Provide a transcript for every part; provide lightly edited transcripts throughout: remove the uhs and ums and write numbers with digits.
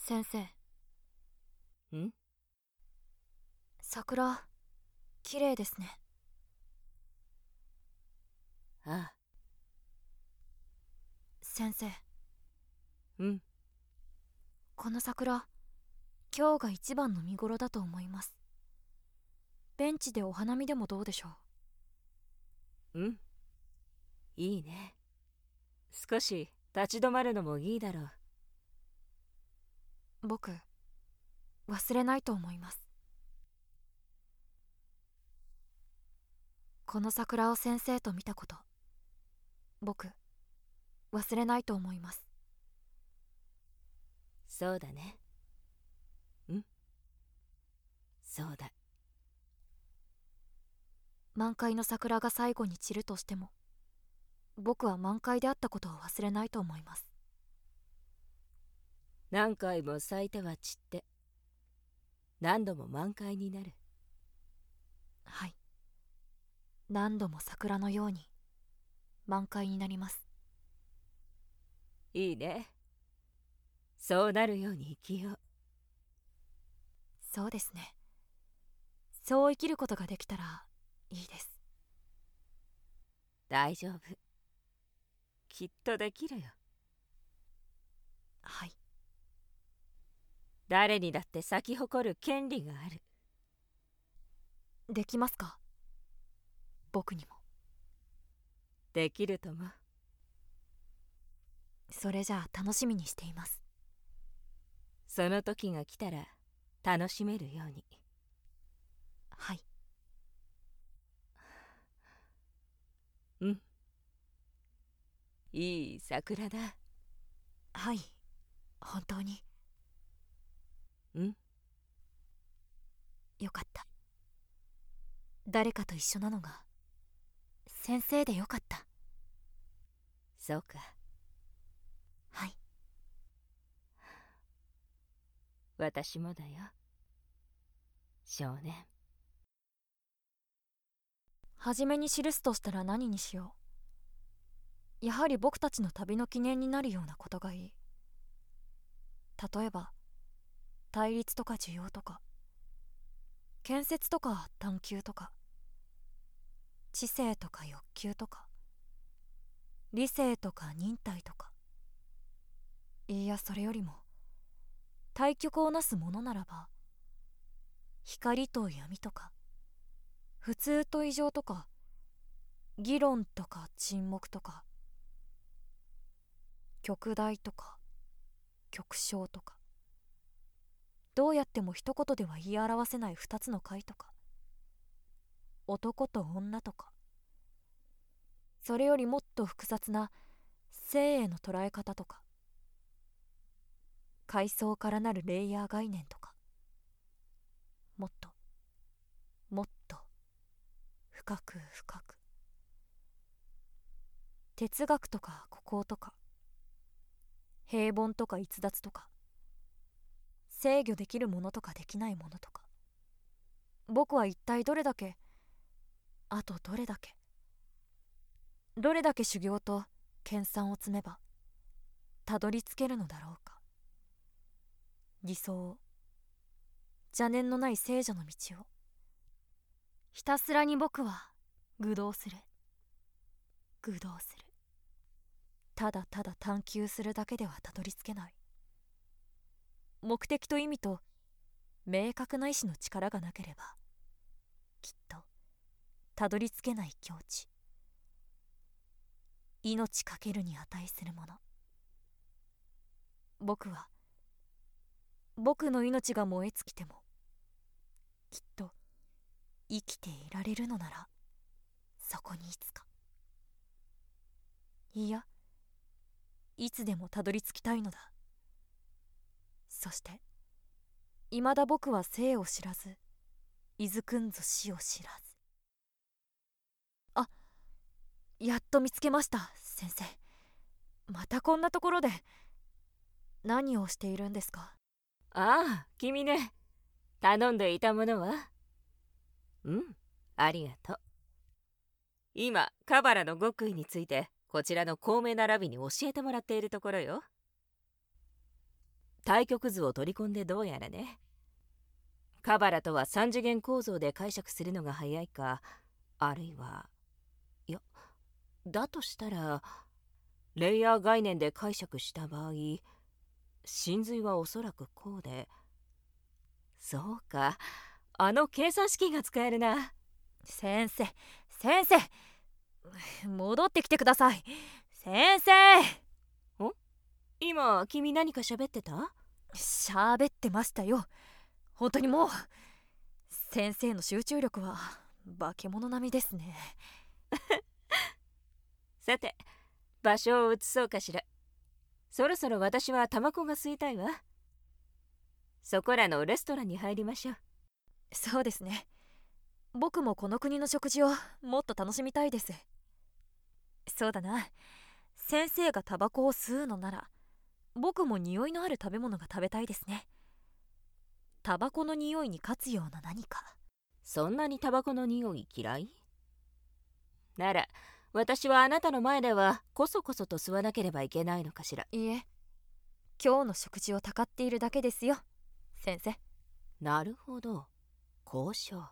先生。 ん？ 桜、綺麗ですね。 ああ。 先生。この桜、今日が一番の見頃だと思います。ベンチでお花見でもどうでしょいいね。少し立ち止まるのもいいだろう。 僕、忘れないと思います。この桜を先生と見たこと、僕、忘れないと思います。 そうだね。そうだ。 満開の桜が最後に散るとしても、僕は満開であったことを忘れないと思います。 何回も咲いては散って何度も満開になる。 はい。何度も桜のように満開になります。 いいね。そうなるように生きよう。 そうですね。そう生きることができたらいいです。 大丈夫。きっとできるよ。 はい。 誰にだって咲き誇る権利がある。 できますか？僕にも。 できるとも。 それじゃあ楽しみにしています。 その時が来たら楽しめるように。 はい。 いい桜だ。 はい。本当に。よかった。誰かと一緒なのが先生でよかった。 そうか。 はい。 私もだよ、少年。 初めに記すとしたら何にしよう。やはり僕たちの旅の記念になるようなことがいい。例えば対立とか需要とか、建設とか探求とか、知性とか欲求とか、理性とか忍耐とか。いや、それよりも対極をなすものならば、光と闇とか、普通と異常とか、議論とか沈黙とか、極大とか極小とか、どうやっても一言では言い表せない二つの解とか、男と女とか、それよりもっと複雑な生への捉え方とか、階層からなるレイヤー概念とか、もっともっと深く深く、哲学とか孤高とか、平凡とか逸脱とか、制御できるものとかできないものとか、僕は一体どれだけ、あとどれだけ修行と研鑽を積めばたどり着けるのだろうか。偽装、邪念のない聖者の道をひたすらに僕は愚弄する。ただただ探求するだけではたどり着けない。目的と意味と明確な意志の力がなければ、きっとたどり着けない境地。命かけるに値するもの。僕の命が燃え尽きても、きっと生きていられるのなら、そこにいつか、いや、いつでもたどり着きたいのだ。そしていまだ僕は生を知らず、いずくんぞ死を知らず。あ、やっと見つけました、先生。またこんなところで。何をしているんですか？ ああ、君ね。頼んでいたものは？ありがとう。今カバラの極意についてこちらの高名なラビに教えてもらっているところよ。 対極図を取り込んでどうやらね。カバラとは3次元構造で解釈するのが早いか、あるいはいや、だとしたらレイヤー概念で解釈した場合、真髄はおそらくこうで、そうか、あの計算式が使えるな。 先生、先生、戻ってきてください。先生。 今君何か喋ってた？ 喋ってましたよ。本当にもう先生の集中力は化け物並みですね。 さて、場所を移そうかしら。そろそろ私はタバコが吸いたいわ。そこらのレストランに入りましょう。 そうですね。僕もこの国の食事をもっと楽しみたいです。そうだな。先生がタバコを吸うのなら僕も匂いのある食べ物が食べたいですね。タバコの匂いに勝つような何か。 そんなにタバコの匂い嫌い？なら私はあなたの前ではこそこそと吸わなければいけないのかしら。 いいえ、今日の食事をたかっているだけですよ、先生。 なるほど、交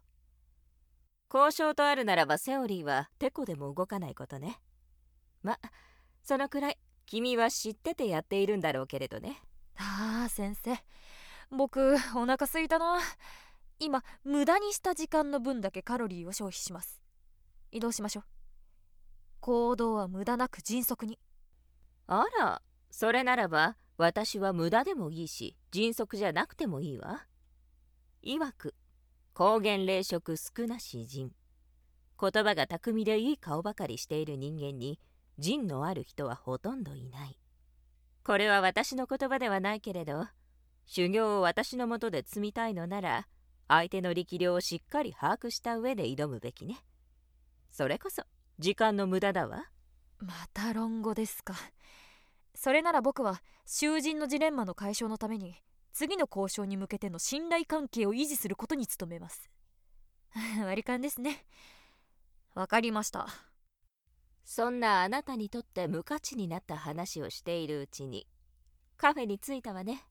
渉とあるならばセオリーはテコでも動かないことね。ま、そのくらい君は知っててやっているんだろうけれどね。 ああ、先生、僕お腹すいたな。今無駄にした時間の分だけカロリーを消費します。移動しましょう。行動は無駄なく迅速に。 あら、それならば私は無駄でもいいし迅速じゃなくてもいいわ。いわく高原冷食少なし人。言葉が巧みでいい顔ばかりしている人間に人のある人はほとんどいない。これは私の言葉ではないけれど、修行を私のもとで積みたいのなら相手の力量をしっかり把握した上で挑むべきね。それこそ時間の無駄だわ。 また論語ですか。それなら僕は囚人のジレンマの解消のために次の交渉に向けての信頼関係を維持することに努めます。割り勘ですね。わかりました。 そんなあなたにとって無価値になった話をしているうちにカフェに着いたわね。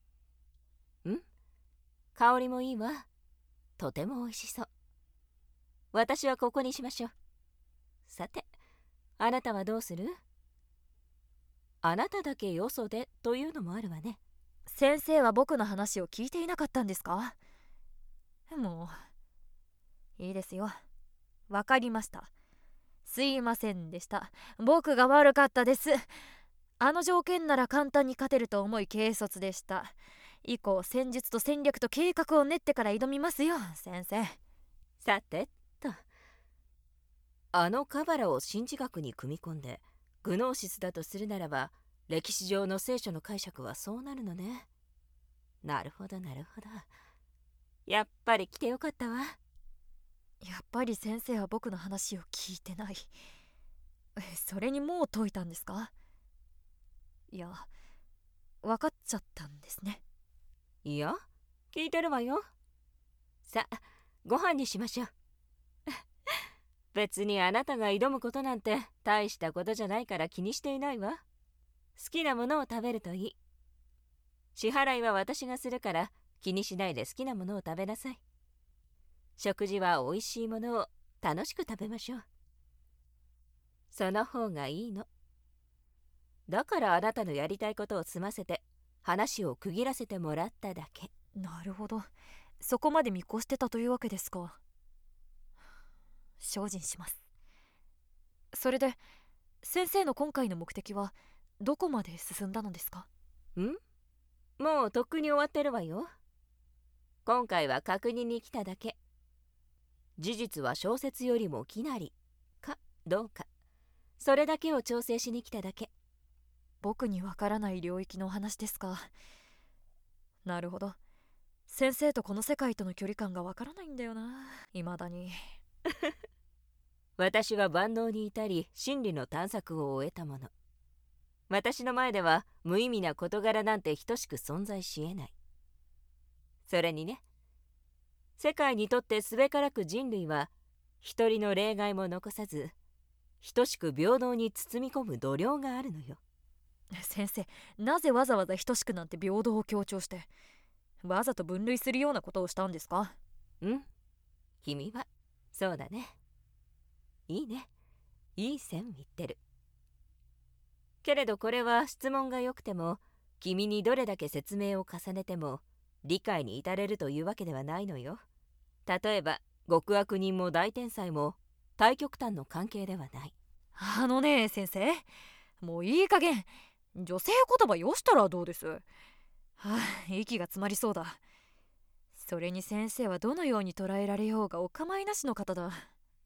香りもいいわ。とても美味しそう。私はここにしましょう。さて、あなたはどうする？あなただけよそでというのもあるわね。 先生は僕の話を聞いていなかったんですか？もういいですよ。わかりました。すいませんでした。僕が悪かったです。あの条件なら簡単に勝てると思い軽率でした。以降戦術と戦略と計画を練ってから挑みますよ、先生。 さてと、あのカバラを神事学に組み込んでグノーシスだとするならば、歴史上の聖書の解釈はそうなるのね。なるほどなるほど。やっぱり来てよかったわ。 やっぱり先生は僕の話を聞いてない。それにもう解いたんですか？いや、分かっちゃったんですね。 いや、聞いてるわよ。さあ、ご飯にしましょう。別にあなたが挑むことなんて大したことじゃないから気にしていないわ。好きなものを食べるといい。支払いは私がするから気にしないで好きなものを食べなさい。食事は美味しいものを楽しく食べましょう。その方がいいの。だからあなたのやりたいことを済ませて話を区切らせてもらっただけ。 なるほど。そこまで見越してたというわけですか。精進します。それで先生の今回の目的はどこまで進んだのですか？ もうとっくに終わってるわよ。今回は確認に来ただけ。事実は小説よりもきなりかどうか、それだけを調整しに来ただけ。 僕にわからない領域のお話ですか。なるほど。先生とこの世界との距離感がわからないんだよな、未だに。 私は万能に至り真理の探索を終えたもの。私の前では無意味な事柄なんて等しく存在し得ない。それにね、世界にとってすべからく人類は一人の例外も残さず等しく平等に包み込む度量があるのよ。 先生、なぜわざわざ等しくなんて平等を強調して、わざと分類するようなことをしたんですか？ 君はそうだね。いいね。いい線いってる。けれどこれは質問が良くても、君にどれだけ説明を重ねても理解に至れるというわけではないのよ。例えば極悪人も大天才も対極端の関係ではない。 先生、もういい加減女性言葉よしたらどうです？息が詰まりそうだ。それに先生はどのように捉えられようがお構いなしの方だ。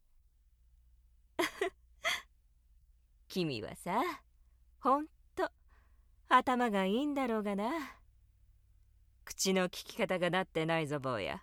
君はさ、ほんと頭がいいんだろうがな。口の利き方がなってないぞ坊や。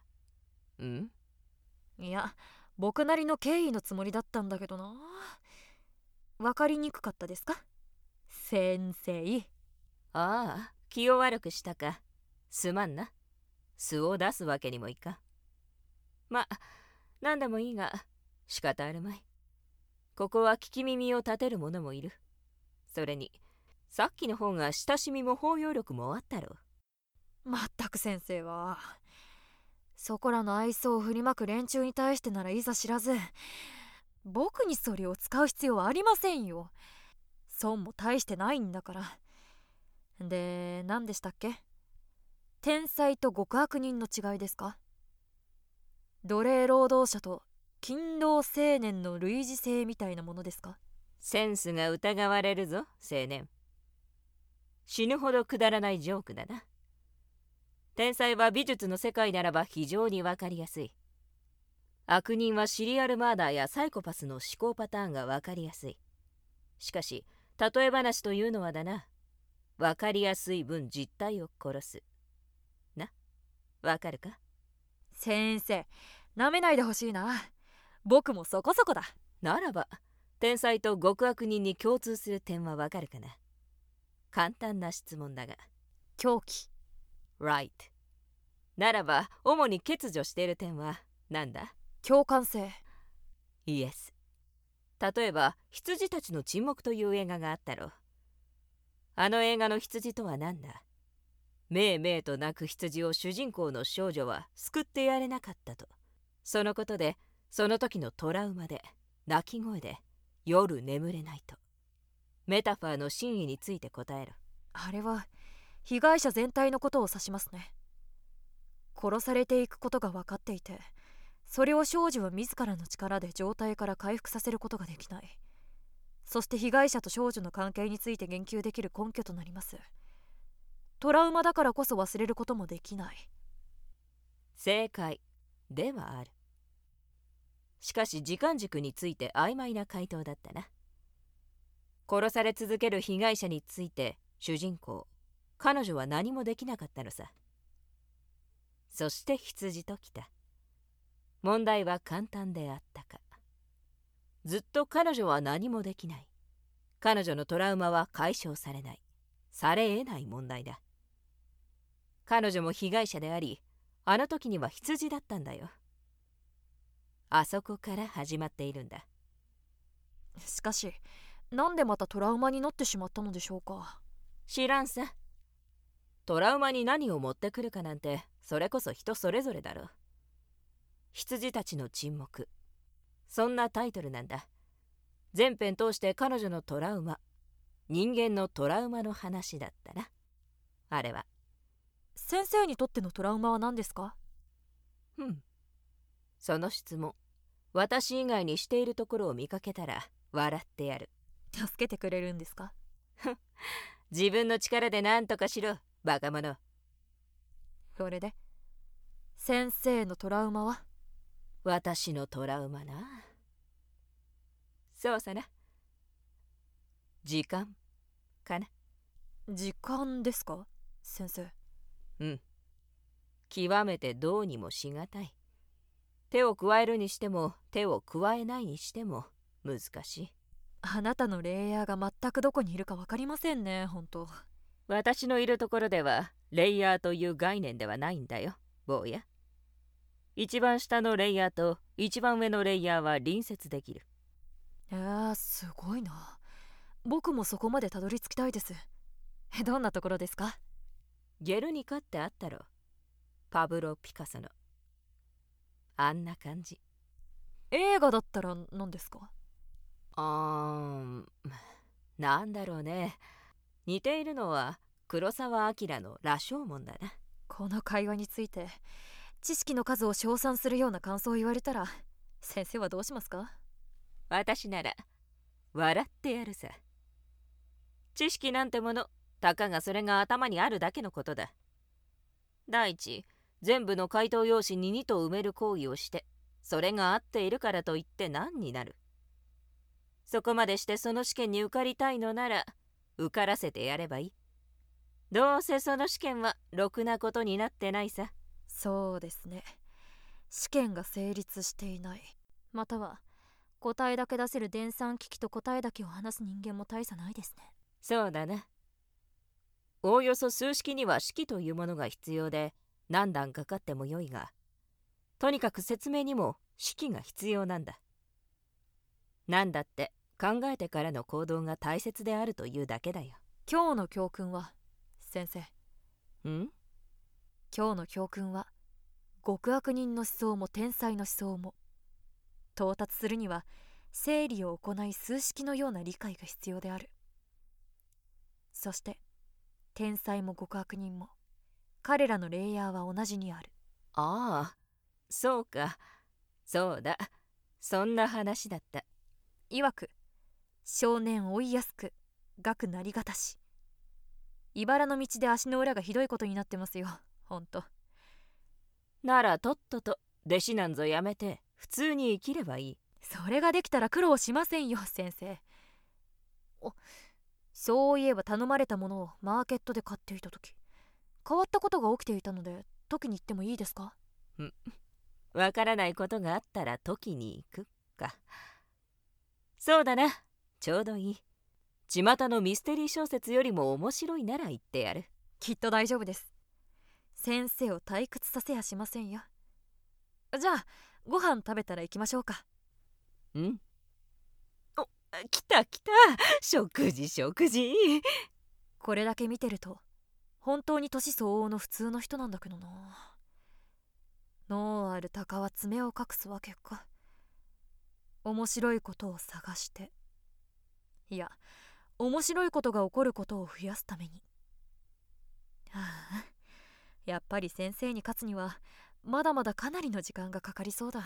いや、僕なりの敬意のつもりだったんだけどな。わかりにくかったですか、先生？ ああ、気を悪くしたか。すまんな。素を出すわけにもいかん。ま、なんでもいいが仕方あるまい。ここは聞き耳を立てる者もいる。それにさっきの方が親しみも包容力もあったろう。 まったく先生は、そこらの愛想を振りまく連中に対してならいざ知らず、僕にそれを使う必要はありませんよ。損も大してないんだから。で、何でしたっけ？天才と極悪人の違いですか？奴隷労働者と勤労青年の類似性みたいなものですか？ センスが疑われるぞ、青年。死ぬほどくだらないジョークだな。天才は美術の世界ならば非常にわかりやすい。悪人はシリアルマーダーやサイコパスの思考パターンがわかりやすい。しかし例え話というのはだな、わかりやすい分実態を殺す。な、わかるか？ 先生、なめないでほしいな。僕もそこそこだ。 ならば天才と極悪人に共通する点はわかるかな？簡単な質問だが。 狂気。 Right。 ならば主に欠如している点は何だ？ 共感性。 イエス。例えば羊たちの沈黙という映画があったろう。あの映画の羊とは何だ？めいめいと鳴く羊を主人公の少女は救ってやれなかったと。そのことでその時のトラウマで泣き声で夜眠れないと。メタファーの真意について答えろ。 あれは被害者全体のことを指しますね。殺されていくことが分かっていて、それを少女は自らの力で状態から回復させることができない。そして被害者と少女の関係について言及できる根拠となります。トラウマだからこそ忘れることもできない。 正解ではある。しかし時間軸について曖昧な回答だったな。殺され続ける被害者について主人公、彼女は何もできなかったのさ。そして羊ときた。問題は簡単であったか。ずっと彼女は何もできない。彼女のトラウマは解消されない。され得ない問題だ。彼女も被害者であり、あの時には羊だったんだよ。あそこから始まっているんだ。 しかし、なんでまたトラウマになってしまったのでしょうか。 知らんさ。トラウマに何を持ってくるかなんて、それこそ人それぞれだろう。羊たちの沈黙、そんなタイトルなんだ。全編通して彼女のトラウマ、人間のトラウマの話だったな、あれは。 先生にとってのトラウマは何ですか？ その質問、私以外にしているところを見かけたら笑ってやる。 助けてくれるんですか？ 自分の力で何とかしろ、バカ者。 それで先生のトラウマは？ 私のトラウマな。そうさな。時間かな。 時間ですか、先生？ 極めてどうにもしがたい。手を加えるにしても手を加えないにしても難しい。 あなたのレイヤーが全くどこにいるか分かりませんね、本当。 私のいるところではレイヤーという概念ではないんだよ、坊や。一番下のレイヤーと一番上のレイヤーは隣接できる。 すごいな。僕もそこまでたどり着きたいです。 どんなところですか？ ゲルニカってあったろ、パブロ・ピカソの。あんな感じ。 映画だったら何ですか？ なんだろうね。似ているのは黒澤明の羅生門だな。 この会話について知識の数を称賛するような感想を言われたら先生はどうしますか？ 私なら笑ってやるさ。知識なんてもの、たかがそれが頭にあるだけのことだ。第一、全部の回答用紙に2と埋める行為をして、それが合っているからといって何になる。そこまでしてその試験に受かりたいのなら受からせてやればいい。どうせその試験はろくなことになってないさ。 そうですね。試験が成立していない、または答えだけ出せる電算機器と答えだけを話す人間も大差ないですね。 そうだな。おおよそ数式には式というものが必要で、何段かかってもよいが、とにかく説明にも式が必要なんだ。なんだって考えてからの行動が大切であるというだけだよ。 今日の教訓は、先生。 ん？ 今日の教訓は、極悪人の思想も天才の思想も到達するには整理を行い数式のような理解が必要である。そして天才も極悪人も彼らのレイヤーは同じにある。 ああ、そうか。そうだ、そんな話だった。 いわく少年追いやすく学なりがたし。茨の道で足の裏がひどいことになってますよ、ほんと。 ならとっとと弟子なんぞやめて普通に生きればいい。 それができたら苦労しませんよ、先生。そういえば頼まれたものをマーケットで買っていた時、変わったことが起きていたので解きに行ってもいいですか？ わからないことがあったら解きに行くか。そうだな、ちょうどいい。巷のミステリー小説よりも面白いなら言ってやる。 きっと大丈夫です。先生を退屈させやしませんよ。じゃあご飯食べたら行きましょうか。 お、来た来た、食事食事。 これだけ見てると本当に年相応の普通の人なんだけどな。脳ある鷹は爪を隠すわけか。面白いことを探して、いや面白いことが起こることを増やすために。はあ、やっぱり先生に勝つにはまだまだかなりの時間がかかりそうだ。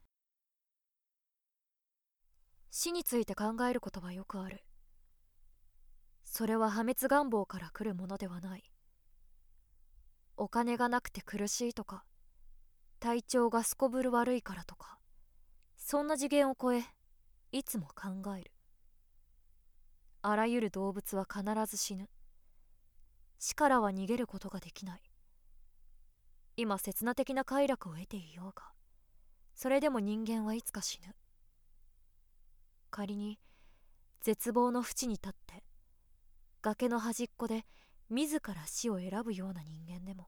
死について考えることはよくある。それは破滅願望から来るものではない。お金がなくて苦しいとか、体調がすこぶる悪いからとか、そんな次元を超えいつも考える。あらゆる動物は必ず死ぬ。死からは逃げることができない。今刹那的な快楽を得ていようが、それでも人間はいつか死ぬ。仮に絶望の淵に立って崖の端っこで自ら死を選ぶような人間でも、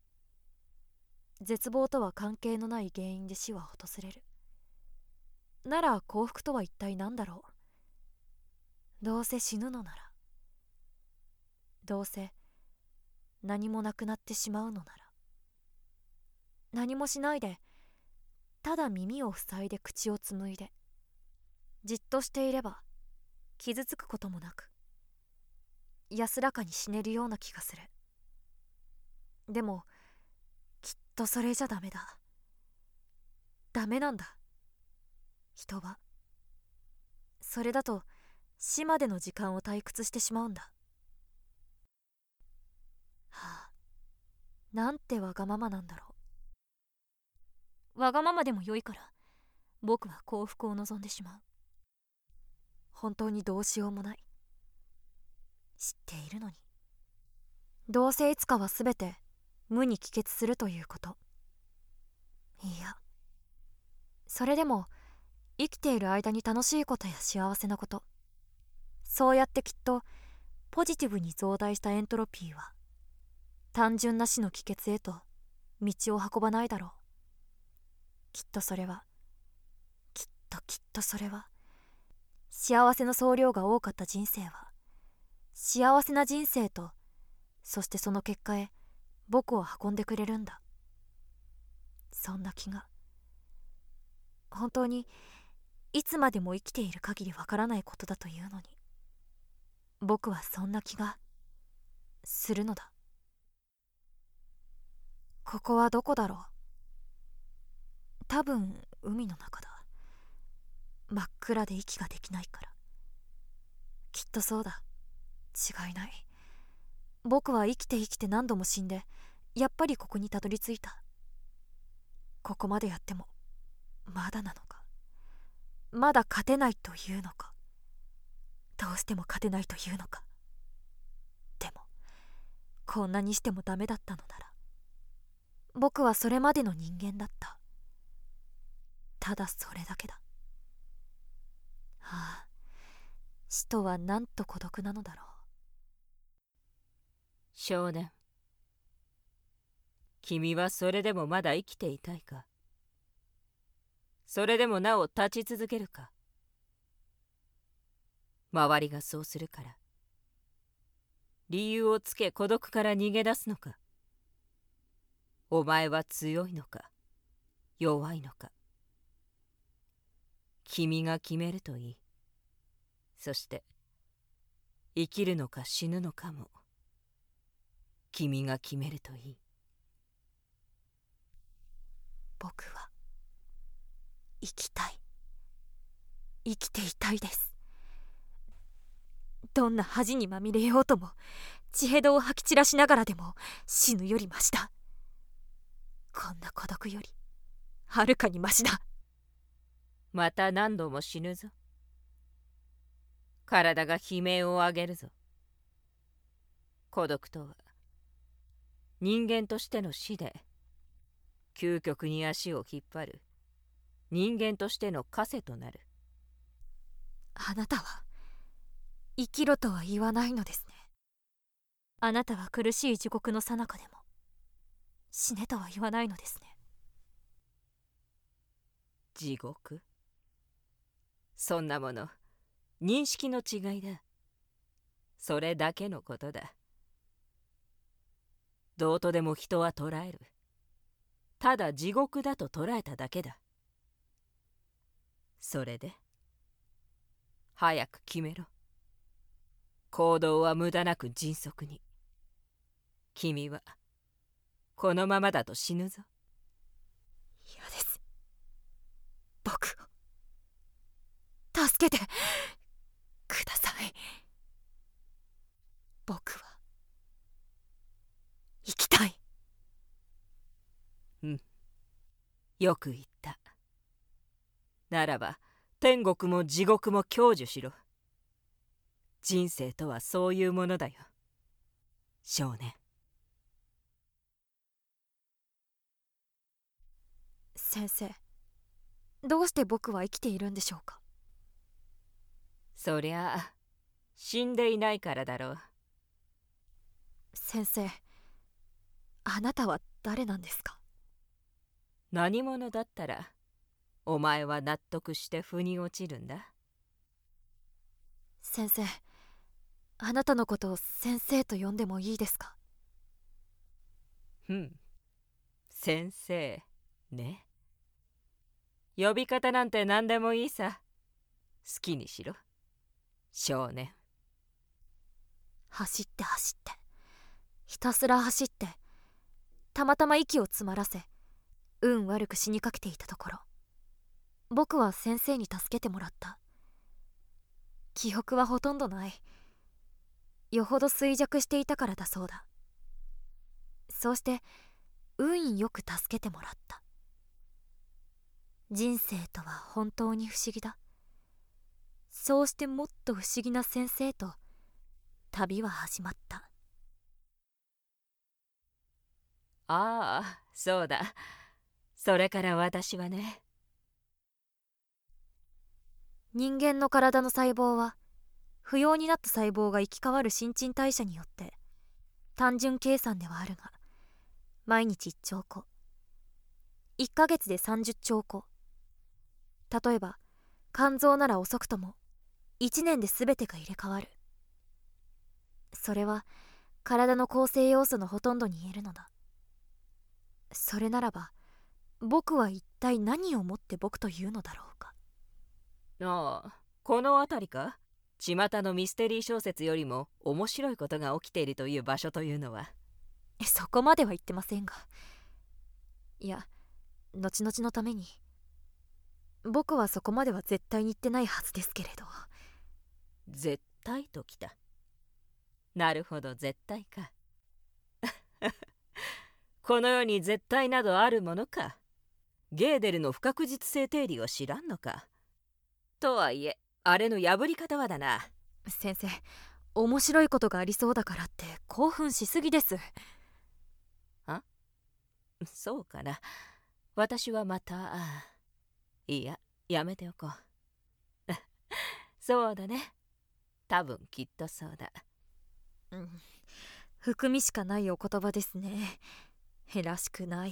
絶望とは関係のない原因で死は訪れる。なら幸福とは一体何だろう。どうせ死ぬのなら、どうせ何もなくなってしまうのなら、何もしないでただ耳を塞いで口を紡いでじっとしていれば傷つくこともなく安らかに死ねるような気がする。でもきっとそれじゃダメだ。ダメなんだ、人は。それだと死までの時間を退屈してしまうんだ。はあ、なんてわがままなんだろう。わがままでもよいから僕は幸福を望んでしまう。本当にどうしようもない。知っているのに。どうせいつかはすべて無に帰結するということ。いや、それでも生きている間に楽しいことや幸せなこと、そうやってきっとポジティブに増大したエントロピーは単純な死の帰結へと道を運ばないだろう。きっとそれは幸せの総量が多かった人生は幸せな人生とそしてその結果へ僕を運んでくれるんだ。そんな気が、本当にいつまでも生きている限りわからないことだというのに、僕はそんな気がするのだ。ここはどこだろう。多分海の中だ。真っ暗で息ができないから。きっとそうだ。違いない。僕は生きて生きて何度も死んで、やっぱりここにたどり着いた。ここまでやってもまだなのか。まだ勝てないというのか。どうしても勝てないというのか。でもこんなにしてもダメだったのなら、僕はそれまでの人間だった。ただそれだけだ。ああ、死とはなんと孤独なのだろう。 少年、君はそれでもまだ生きていたいか。それでもなお立ち続けるか。周りがそうするから理由をつけ孤独から逃げ出すのか。お前は強いのか弱いのか、君が決めるといい。そして生きるのか死ぬのかも君が決めるといい。 僕は生きたい。生きていたいです。どんな恥にまみれようとも、血へどを吐き散らしながらでも死ぬよりマシだ。こんな孤独よりはるかにマシだ。 また何度も死ぬぞ。体が悲鳴を上げるぞ。孤独とは人間としての死で、究極に足を引っ張る人間としての枷となる。 あなたは生きろとは言わないのですね。あなたは苦しい地獄の最中でも死ねとは言わないのですね。 地獄？そんなもの認識の違いだ。それだけのことだ。どうとでも人は捉える。ただ地獄だと捉えただけだ。それで早く決めろ。行動は無駄なく迅速に。君はこのままだと死ぬぞ。 嫌です。僕を助けてください。僕は生きたい。 うん、よく言った。ならば天国も地獄も享受しろ。人生とはそういうものだよ、少年。 先生、どうして僕は生きているんでしょうか。 そりゃあ死んでいないからだろう。 先生、あなたは誰なんですか。 何者だったらお前は納得して腑に落ちるんだ。 先生、あなたのことを先生と呼んでもいいですか。 先生ね。呼び方なんて何でもいいさ。好きにしろ、少年。 走って走って、ひたすら走って、たまたま息を詰まらせ、運悪く死にかけていたところ、僕は先生に助けてもらった。記憶はほとんどない。よほど衰弱していたからだそうだ。そうして運よく助けてもらった。人生とは本当に不思議だ。そうしてもっと不思議な先生と旅は始まった。 ああ、そうだ。それから私はね。 人間の体の細胞は不要になった細胞が生き変わる新陳代謝によって単純計算ではあるが毎日1兆個、1ヶ月で30兆個。例えば肝臓なら遅くとも1年で全てが入れ替わる。それは体の構成要素のほとんどに言えるのだ。それならば僕は一体何をもって僕というのだろうか。 ああ、この辺りか。巷のミステリー小説よりも面白いことが起きているという場所というのは。 そこまでは言ってませんが、いや、後々のために。僕はそこまでは絶対に言ってないはずですけれど。 絶対ときた。なるほど、絶対か。この世に絶対などあるものか。ゲーデルの不確実性定理を知らんのか。とはいえ、あれの破り方はだな。 先生、面白いことがありそうだからって興奮しすぎです。 あ、そうかな。私はまた、いや、やめておこう。そうだね。多分きっとそうだ。 含みしかないお言葉ですね。へらしくない。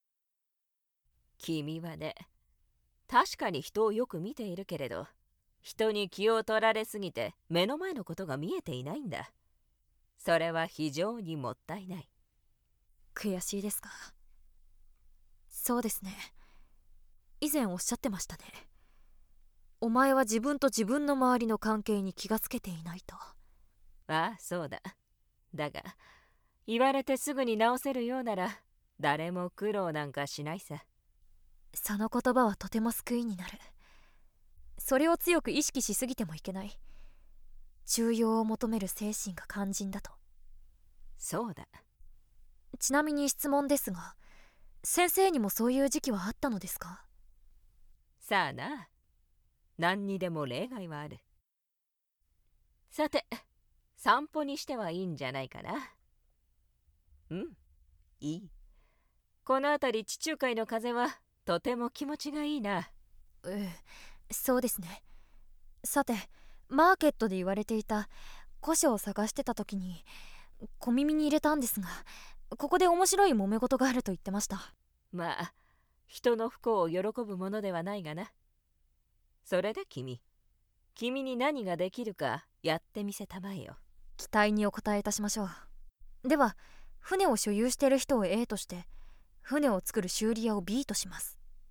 君はね、確かに人をよく見ているけれど、人に気を取られすぎて目の前のことが見えていないんだ。それは非常にもったいない。 悔しいですか。そうですね。以前おっしゃってましたね。お前は自分と自分の周りの関係に気がつけていないと。 ああ、そうだ。だが、言われてすぐに直せるようなら誰も苦労なんかしないさ。 その言葉はとても救いになる。それを強く意識しすぎてもいけない。中庸を求める精神が肝心だと。 そうだ。 ちなみに質問ですが、先生にもそういう時期はあったのですか？ さあな。何にでも例外はある。さて、散歩にしてはいいんじゃないかな。うん、いい。この辺り地中海の風はとても気持ちがいいな。 そうですね。さて、マーケットで言われていた古書を探してた時に小耳に入れたんですが、ここで面白い揉め事があると言ってました。 まあ、人の不幸を喜ぶものではないがな。それで君に何ができるかやってみせたまえよ。 期待にお答えいたしましょう。では、船を所有している人を A として、船を作る修理屋を B とします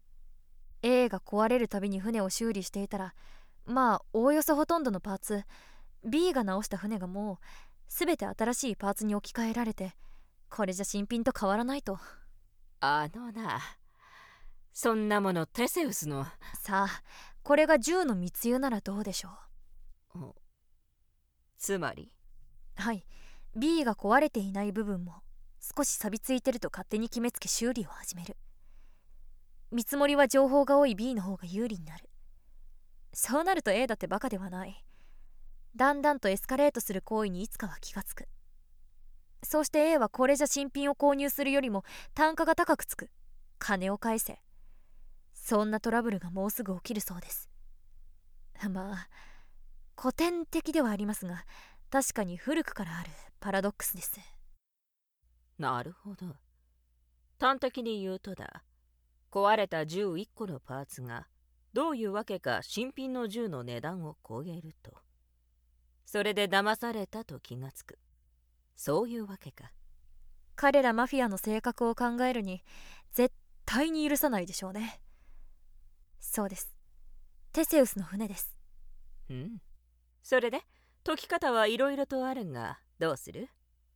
。A が壊れるたびに船を修理していたら、まあおおよそほとんどのパーツ B が直した船がもう全て新しいパーツに置き換えられて、これじゃ新品と変わらないと。 な、そんなものテセウスの。 さあ、これが銃の密輸ならどうでしょう。 つまり、 はい、 B が壊れていない部分も少し錆びついてると勝手に決めつけ修理を始める。見積もりは情報が多い B の方が有利になる。そうなると A だってバカではない。だんだんとエスカレートする行為にいつかは気がつく。そうして A はこれじゃ新品を購入するよりも単価が高くつく。金を返せ。そんなトラブルがもうすぐ起きるそうです。まあ古典的ではありますが、確かに古くからあるパラドックスです。 なるほど。端的に言うとだ、壊れた銃1個のパーツがどういうわけか新品の銃の値段を超えると、それで騙されたと気がつく。そういうわけか。 彼らマフィアの性格を考えるに絶対に許さないでしょうね。そうです。テセウスの船です。 それで解き方はいろいろとあるが、どうする？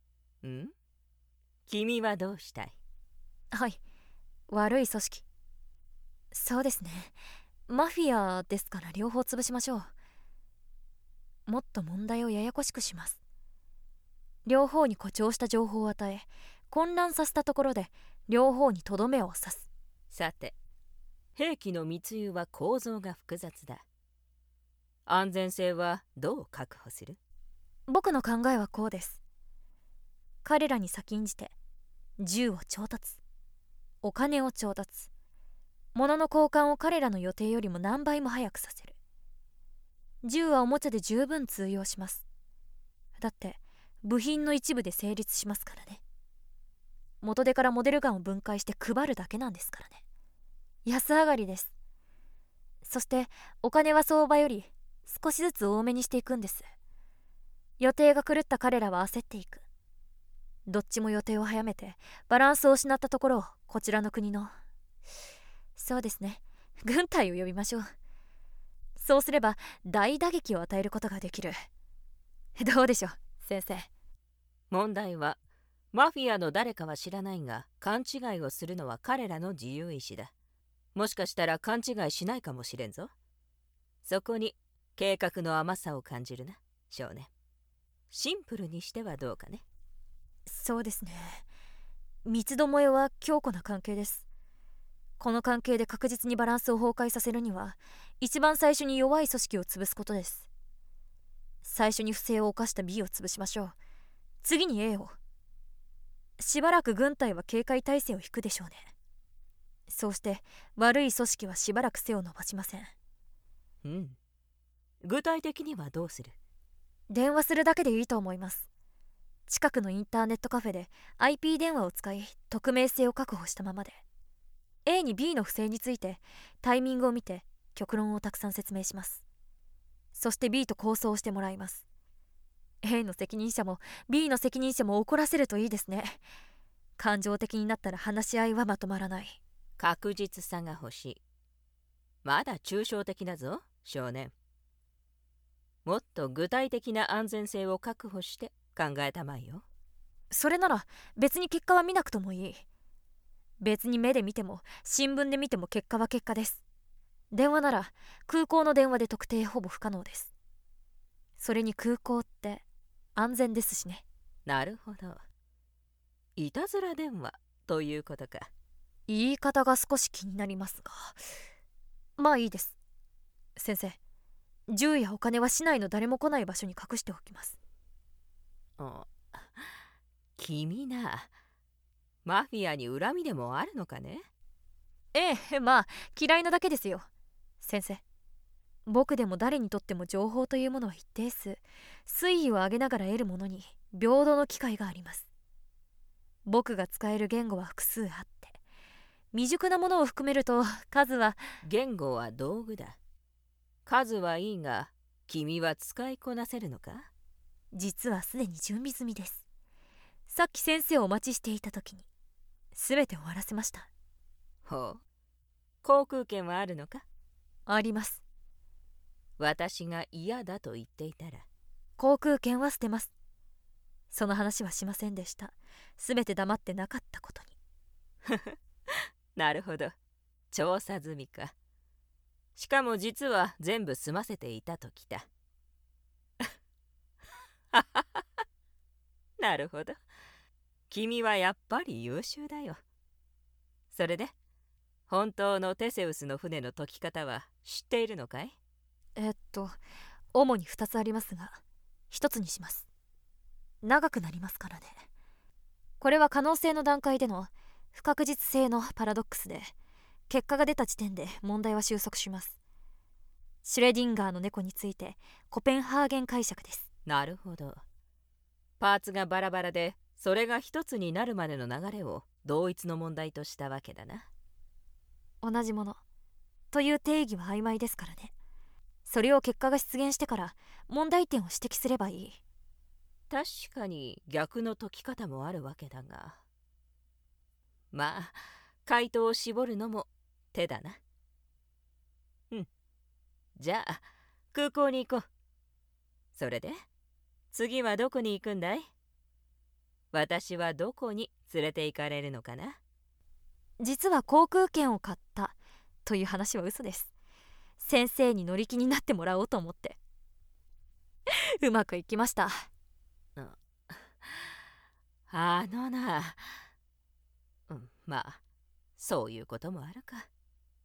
君はどうしたい？ はい、悪い組織。そうですね、マフィアですから両方潰しましょう。もっと問題をややこしくします。両方に誇張した情報を与え混乱させたところで両方にとどめを刺す。 さて、兵器の密輸は構造が複雑だ。安全性はどう確保する？ 僕の考えはこうです。彼らに先んじて銃を調達、お金を調達、物の交換を彼らの予定よりも何倍も早くさせる。銃はおもちゃで十分通用します。だって部品の一部で成立しますからね。元手からモデルガンを分解して配るだけなんですからね。安上がりです。そしてお金は相場より少しずつ多めにしていくんです。予定が狂った彼らは焦っていく。 どっちも予定を早めてバランスを失ったところをこちらの国の、そうですね、軍隊を呼びましょう。そうすれば大打撃を与えることができる。どうでしょう先生。 問題はマフィアの誰かは知らないが、勘違いをするのは彼らの自由意志だ。もしかしたら勘違いしないかもしれんぞ。そこに計画の甘さを感じるな、少年。シンプルにしてはどうかね。 そうですね、三つどもえは強固な関係です。この関係で確実にバランスを崩壊させるには、一番最初に弱い組織を潰すことです。最初に不正を犯した B を潰しましょう。次に A を。しばらく軍隊は警戒態勢を引くでしょうね。そうして悪い組織はしばらく背を伸ばしません。 具体的にはどうする？ 電話するだけでいいと思います。近くのインターネットカフェで IP 電話を使い、匿名性を確保したままで A に B の不正についてタイミングを見て極論をたくさん説明します。そして B と構想してもらいます。 A の責任者も B の責任者も怒らせるといいですね。感情的になったら話し合いはまとまらない。 確実さが欲しい。まだ抽象的だぞ少年。もっと具体的な安全性を確保して考えたまえよ。 それなら別に結果は見なくともいい。別に目で見ても新聞で見ても結果は結果です。電話なら空港の電話で特定ほぼ不可能です。それに空港って安全ですしね。 なるほど。いたずら電話ということか。 言い方が少し気になりますが、まあいいです。先生、銃やお金は市内の誰も来ない場所に隠しておきます。 君な、マフィアに恨みでもあるのかね？ ええ、まあ嫌いなだけですよ。先生、僕でも誰にとっても情報というものは一定数、水位を上げながら得るものに平等の機会があります。僕が使える言語は複数あって、未熟なものを含めると数は。 言語は道具だ。数はいいが、君は使いこなせるのか？ 実はすでに準備済みです。さっき先生をお待ちしていた時に全て終わらせました。 ほう。航空券はあるのか？ あります。 私が嫌だと言っていたら。 航空券は捨てます。その話はしませんでした。全て黙ってなかったことに。 なるほど。調査済みか。しかも実は全部済ませていたときた。なるほど。君はやっぱり優秀だよ。それで本当のテセウスの船の解き方は知っているのかい？ 主に2つありますが、1つにします。長くなりますからね。これは可能性の段階での不確実性のパラドックスで、結果が出た時点で問題は収束します。シュレディンガーの猫についてコペンハーゲン解釈です。 なるほど。パーツがバラバラで、それが一つになるまでの流れを同一の問題としたわけだな。 同じものという定義は曖昧ですからね。それを結果が出現してから問題点を指摘すればいい。 確かに逆の解き方もあるわけだが、まあ回答を絞るのも手だな。じゃあ空港に行こう。それで次はどこに行くんだい？私はどこに連れて行かれるのかな？ 実は航空券を買ったという話は嘘です。先生に乗り気になってもらおうと思って。うまくいきました。 な、まあそういうこともあるか。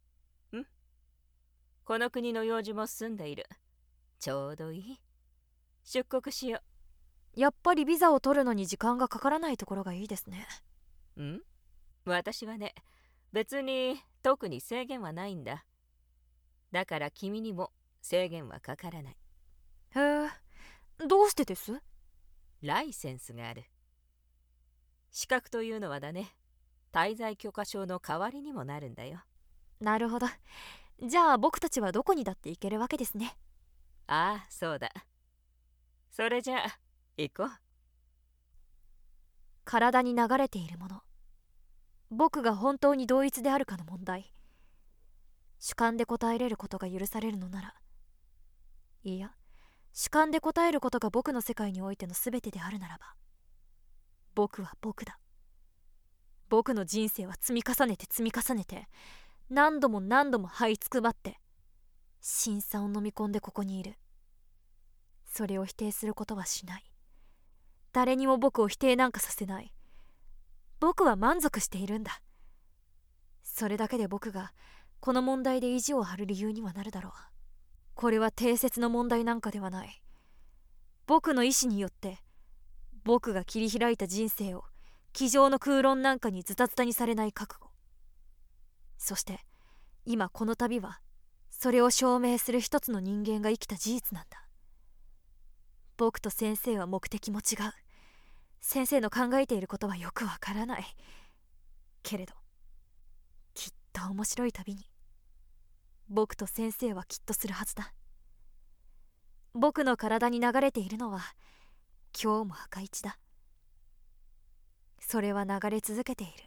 この国の用事も済んでいる。ちょうどいい。出国しよう。やっぱりビザを取るのに時間がかからないところがいいですね。 私はね、別に特に制限はないんだ。だから君にも制限はかからない。 へえ、どうしてです？ ライセンスがある。資格というのはだね、滞在許可証の代わりにもなるんだよ。 なるほど。じゃあ僕たちはどこにだって行けるわけですね。 ああ、そうだ。それじゃあ行こう。 体に流れているもの、僕が本当に同一であるかの問題、主観で答えれることが許されるのなら、いや、主観で答えることが僕の世界においての全てであるならば、僕は僕だ。僕の人生は積み重ねて積み重ねて、何度も何度も這いつくばって辛酸を飲み込んでここにいる。それを否定することはしない。誰にも僕を否定なんかさせない。僕は満足しているんだ。それだけで僕がこの問題で意地を張る理由にはなるだろう。これは定説の問題なんかではない。僕の意志によって僕が切り開いた人生を机上の空論なんかにズタズタにされない覚悟。そして今この旅はそれを証明する一つの人間が生きた事実なんだ。僕と先生は目的も違う。先生の考えていることはよくわからないけれど、きっと面白い旅に僕と先生はきっとするはずだ。僕の体に流れているのは今日も赤一だ。それは流れ続けている。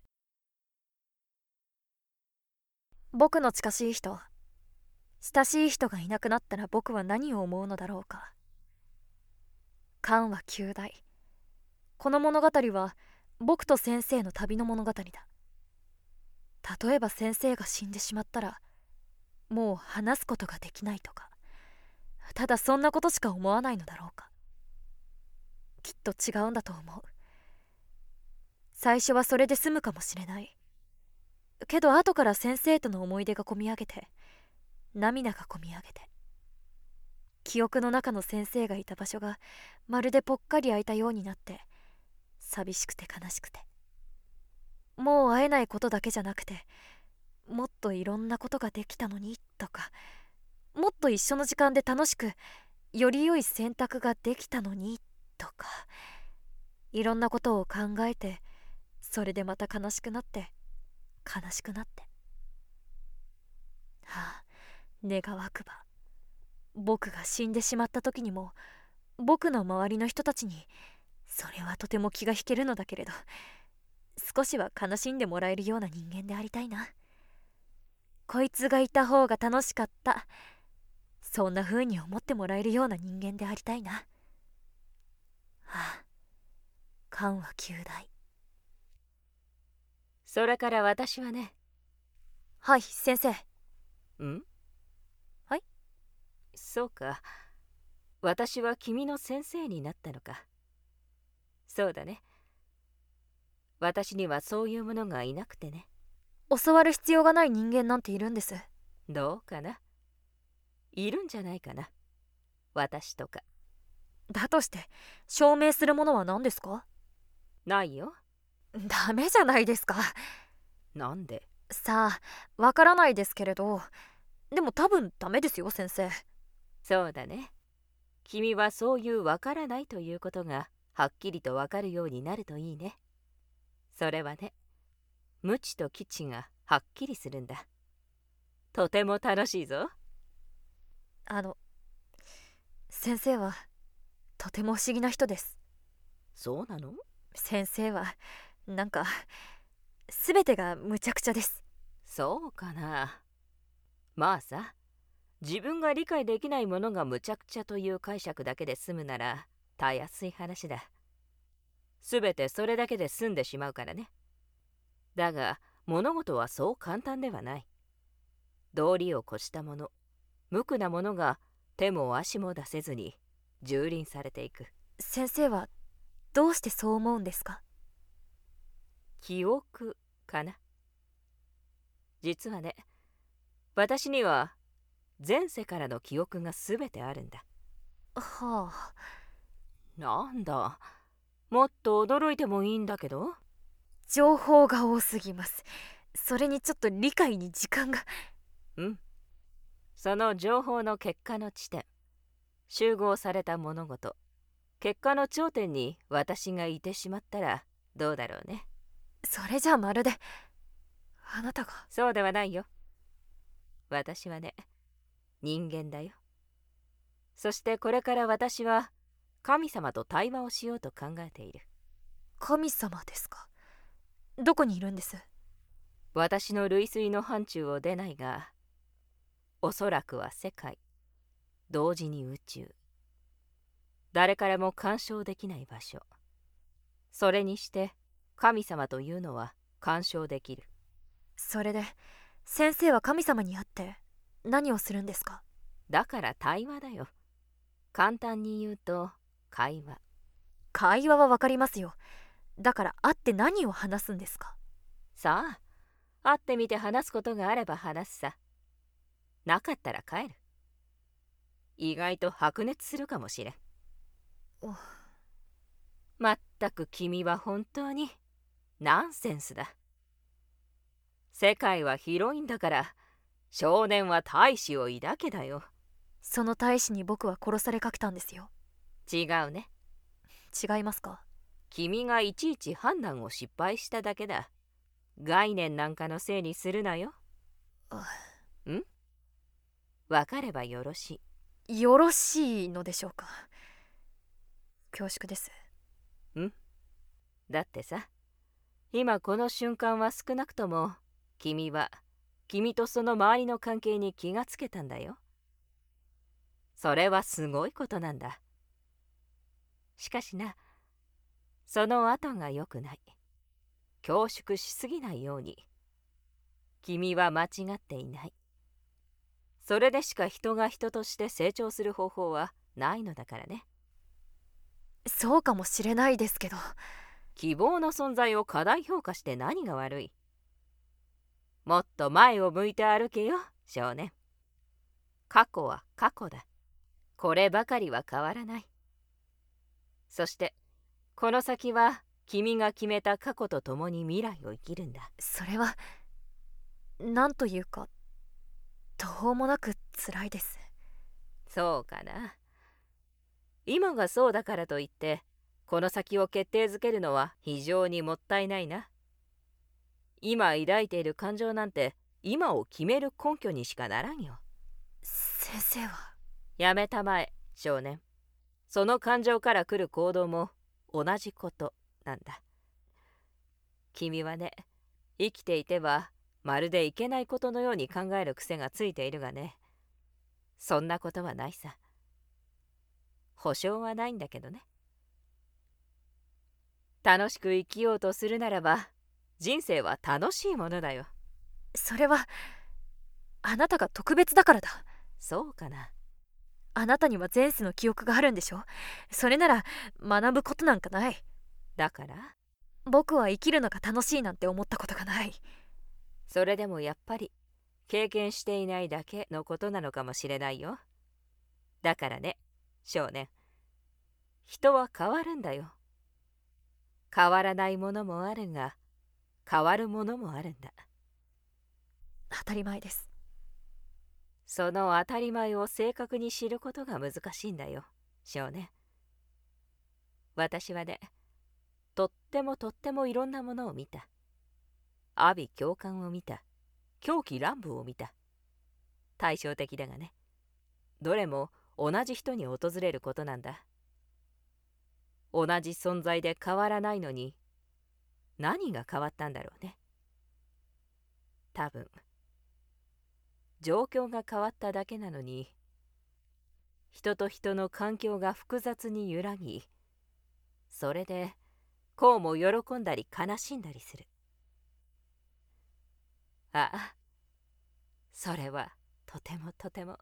僕の近しい人、親しい人がいなくなったら僕は何を思うのだろうか。観は雄大。この物語は僕と先生の旅の物語だ。例えば先生が死んでしまったらもう話すことができないとか、ただそんなことしか思わないのだろうか。きっと違うんだと思う。最初はそれで済むかもしれない。けど後から先生との思い出がこみ上げて、涙がこみ上げて、記憶の中の先生がいた場所がまるでぽっかり空いたようになって、寂しくて悲しくて、もう会えないことだけじゃなくて、もっといろんなことができたのにとか、もっと一緒の時間で楽しくより良い選択ができたのにとか、いろんなことを考えて、それでまた悲しくなって悲しくなって、はあ、願わくば僕が死んでしまった時にも僕の周りの人たちにそれはとても気が引けるのだけれど、少しは悲しんでもらえるような人間でありたいな。こいつがいた方が楽しかった、そんな風に思ってもらえるような人間でありたいな。はあ、観は雄大。 それから私はね。 はい、先生。 ん？ はい？ そうか。私は君の先生になったのか。そうだね。私にはそういうものがいなくてね。 教わる必要がない人間なんているんです。 どうかな。いるんじゃないかな。私とか。 だとして証明するものは何ですか？ ないよ。 ダメじゃないですか。 なんで？ さあ、わからないですけれど、でも多分ダメですよ、先生。 そうだね。君はそういうわからないということがはっきりとわかるようになるといいね。それはね、無知と基地がはっきりするんだ。とても楽しいぞ。 先生はとても不思議な人です。 そうなの？ 先生はなんか全てがむちゃくちゃです。 そうかな。まあさ、自分が理解できないものがむちゃくちゃという解釈だけで済むならたやすい話だ。すべてそれだけで済んでしまうからね。だが物事はそう簡単ではない。道理を越したもの、無垢なものが手も足も出せずに蹂躙されていく。 先生はどうしてそう思うんですか？ 記憶かな。実はね、私には前世からの記憶がすべてあるんだ。 はあ。 なんだ、もっと驚いてもいいんだけど。 情報が多すぎます。それにちょっと理解に時間が。 うん。その情報の結果の地点、集合された物事、結果の頂点に私がいてしまったらどうだろうね。 それじゃあまるであなたが。 そうではないよ。私はね、人間だよ。そしてこれから私は神様と対話をしようと考えている。 神様ですか？どこにいるんです？ 私の類推の範疇を出ないが、おそらくは世界、同時に宇宙、誰からも干渉できない場所。それにして神様というのは干渉できる。 それで先生は神様に会って何をするんですか？ だから対話だよ。簡単に言うと会話。 会話はわかりますよ。だから会って何を話すんですか？ さあ、会ってみて話すことがあれば話すさ。なかったら帰る。意外と白熱するかもしれん。まったく君は本当にナンセンスだ。世界は広いんだから、少年は大志を抱けだよ。 その大使に僕は殺されかけたんですよ。 違うね。 違いますか？ 君がいちいち判断を失敗しただけだ。概念なんかのせいにするなよ。ん？わかればよろしい。よろしいのでしょうか？恐縮です。 だってさ、今この瞬間は少なくとも君は君とその周りの関係に気がつけたんだよ。それはすごいことなんだ。しかしな、その後が良くない。恐縮しすぎないように。君は間違っていない。それでしか人が人として成長する方法はないのだからね。 そうかもしれないですけど。 希望の存在を過大評価して何が悪い？もっと前を向いて歩けよ、少年。過去は過去だ。こればかりは変わらない。そしてこの先は君が決めた過去と共に未来を生きるんだ。 それはなんというか途方もなく辛いです。 そうかな。今がそうだからといってこの先を決定づけるのは非常にもったいないな。今抱いている感情なんて今を決める根拠にしかならんよ。 先生は？ やめたまえ、少年。その感情から来る行動も同じことなんだ。君はね、生きていてはまるでいけないことのように考える癖がついているがね、そんなことはないさ。保証はないんだけどね。楽しく生きようとするならば、人生は楽しいものだよ。 それはあなたが特別だからだ。 そうかな。 あなたには前世の記憶があるんでしょ？それなら学ぶことなんかない。 だから僕は生きるのが楽しいなんて思ったことがない。 それでもやっぱり経験していないだけのことなのかもしれないよ。だからね、少年。人は変わるんだよ。変わらないものもあるが、変わるものもあるんだ。 当たり前です。 その当たり前を正確に知ることが難しいんだよ、少年。私はね、とってもいろんなものを見た。阿鼻叫喚を見た。狂気乱舞を見た。対照的だがね、どれも同じ人に訪れることなんだ。同じ存在で変わらないのに、何が変わったんだろうね。多分状況が変わっただけなのに、人と人の環境が複雑に揺らぎ、それでこうも喜んだり悲しんだりする。ああ、それはとても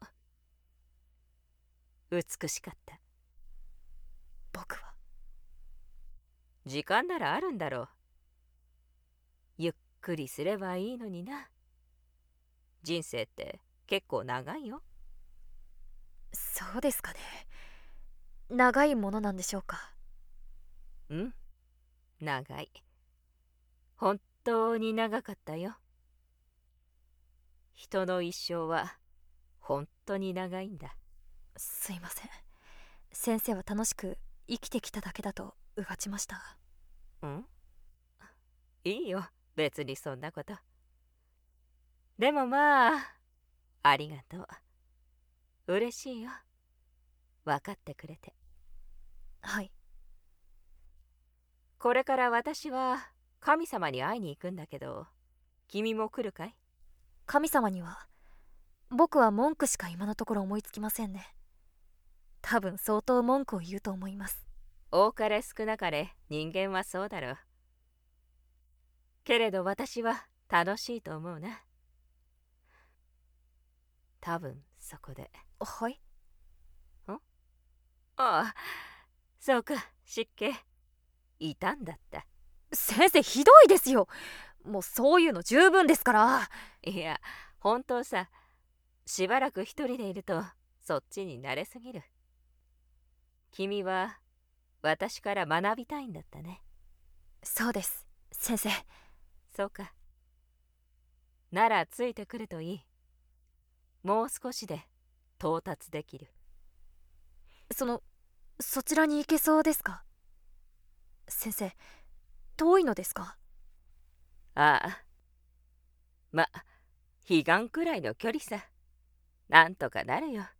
美しかった。 僕は？ 時間ならあるんだろう。ゆっくりすればいいのにな。人生って結構長いよ。 そうですかね。長いものなんでしょうか？ うん、長い。本当に長かったよ。人の一生は本当に長いんだ。 すいません。先生は楽しく生きてきただけだとうがちました。 いいよ、別にそんなこと。でもまあ、ありがとう。嬉しいよ。分かってくれて。 はい。 これから私は神様に会いに行くんだけど、君も来るかい？ 神様には僕は文句しか今のところ思いつきませんね。多分相当文句を言うと思います。 多かれ少なかれ人間はそうだろう。けれど私は楽しいと思うな。多分そこで。 はい。 ああ、そうか、湿気いたんだった。 先生ひどいですよ。もうそういうの十分ですから。 いや、本当さ、しばらく一人でいるとそっちに慣れすぎる。君は私から学びたいんだったね。 そうです、先生。 そうか。ならついてくるといい。もう少しで到達できる。 そちらに行けそうですか？先生、遠いのですか？ ああ、彼岸くらいの距離さ。なんとかなるよ。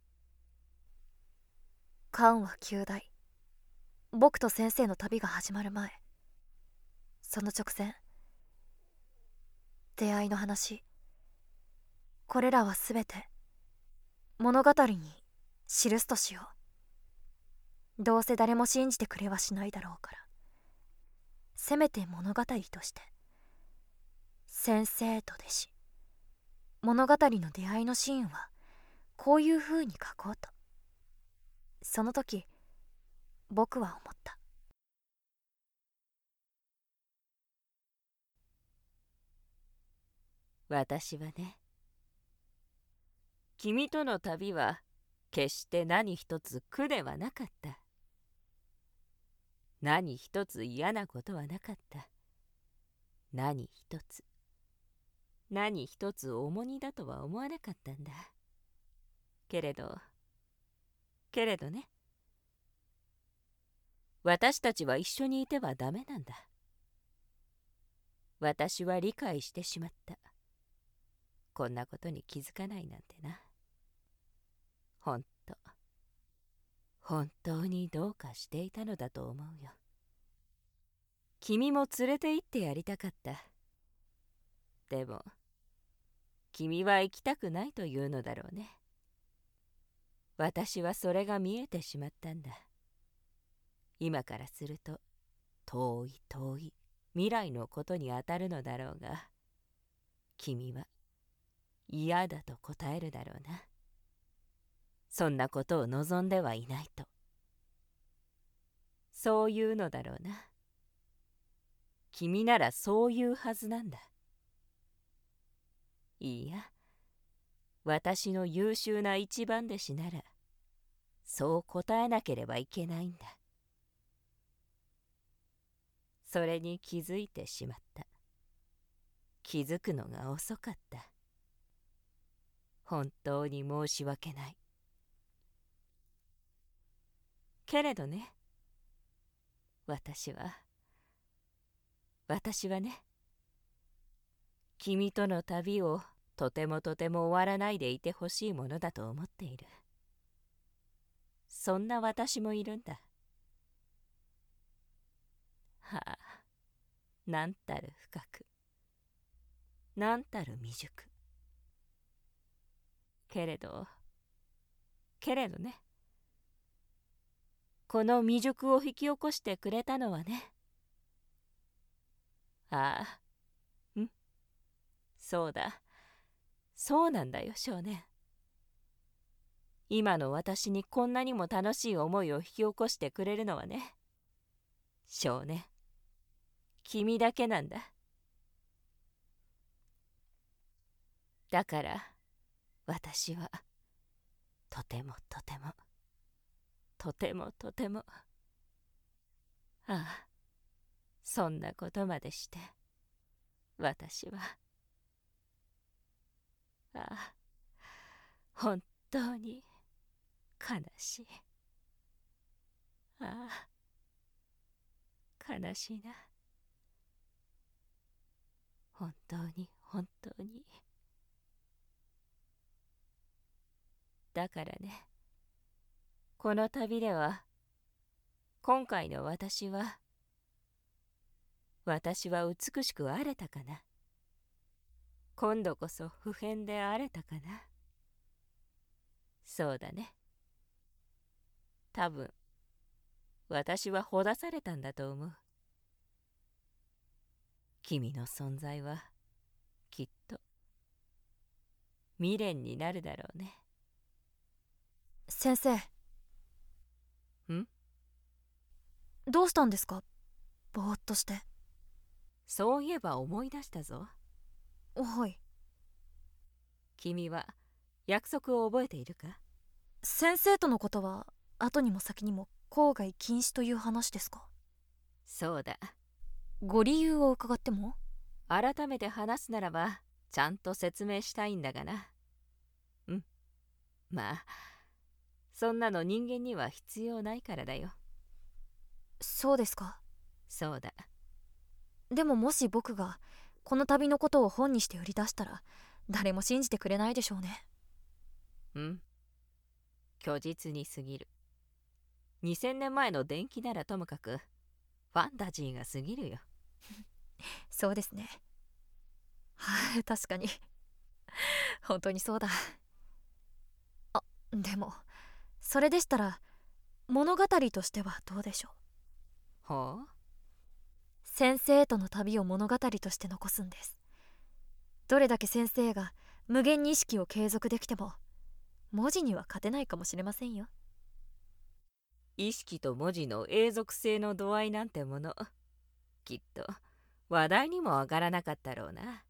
関は9大。僕と先生の旅が始まる前、その直前、出会いの話、これらはすべて物語に記すとしよう。どうせ誰も信じてくれはしないだろうから、せめて物語として先生と弟子、物語の出会いのシーンはこういう風に書こうと。その時僕は思った。 私はね、君との旅は決して何一つ苦ではなかった。何一つ嫌なことはなかった。何一つ重荷だとは思わなかったんだ。けれどね、私たちは一緒にいてはダメなんだ。私は理解してしまった。こんなことに気づかないなんてな。本当にどうかしていたのだと思うよ。君も連れて行ってやりたかった。でも君は行きたくないというのだろうね。私はそれが見えてしまったんだ。今からすると遠い未来のことにあたるのだろうが、君は嫌だと答えるだろうな。そんなことを望んではいないと。そういうのだろうな。君ならそういうはずなんだ。いいや、私の優秀な一番弟子ならそう答えなければいけないんだ。それに気づいてしまった。気づくのが遅かった。本当に申し訳ない。けれどね、私はね、君との旅をとても終わらないでいてほしいものだと思っている。そんな私もいるんだ。はあ、なんたる深く、なんたる未熟。けれどね、この未熟を引き起こしてくれたのはね、そうだ、そうなんだよ少年。今の私にこんなにも楽しい思いを引き起こしてくれるのはね、少年、君だけなんだ。だから私はとてもそんなことまでして私は本当に悲しい。悲しいな。本当に。だからね、この旅では今回の私は私は美しくあれたかな。今度こそ不変であれたかな。そうだね。多分私はほだされたんだと思う。君の存在はきっと未練になるだろうね。 先生。どうしたんですか？ぼーっとして。 そういえば思い出したぞ。 はい。 君は約束を覚えているか？ 先生とのことは後にも先にも口外禁止という話ですか？ そうだ。 ご理由を伺っても？ 改めて話すならばちゃんと説明したいんだがな。まあそんなの人間には必要ないからだよ。 そうですか。 そうだ。 でももし僕がこの旅のことを本にして売り出したら誰も信じてくれないでしょうね。 虚実に過ぎる。2000年前の伝記ならともかくファンタジーが過ぎるよ。 そうですね。はい、確かに。本当にそうだ。あ、でもそれでしたら物語としてはどうでしょう？ ほう？ 先生との旅を物語として残すんです。どれだけ先生が無限に意識を継続できても文字には勝てないかもしれませんよ。 意識と文字の永続性の度合いなんてもの、きっと話題にも上がらなかったろうな。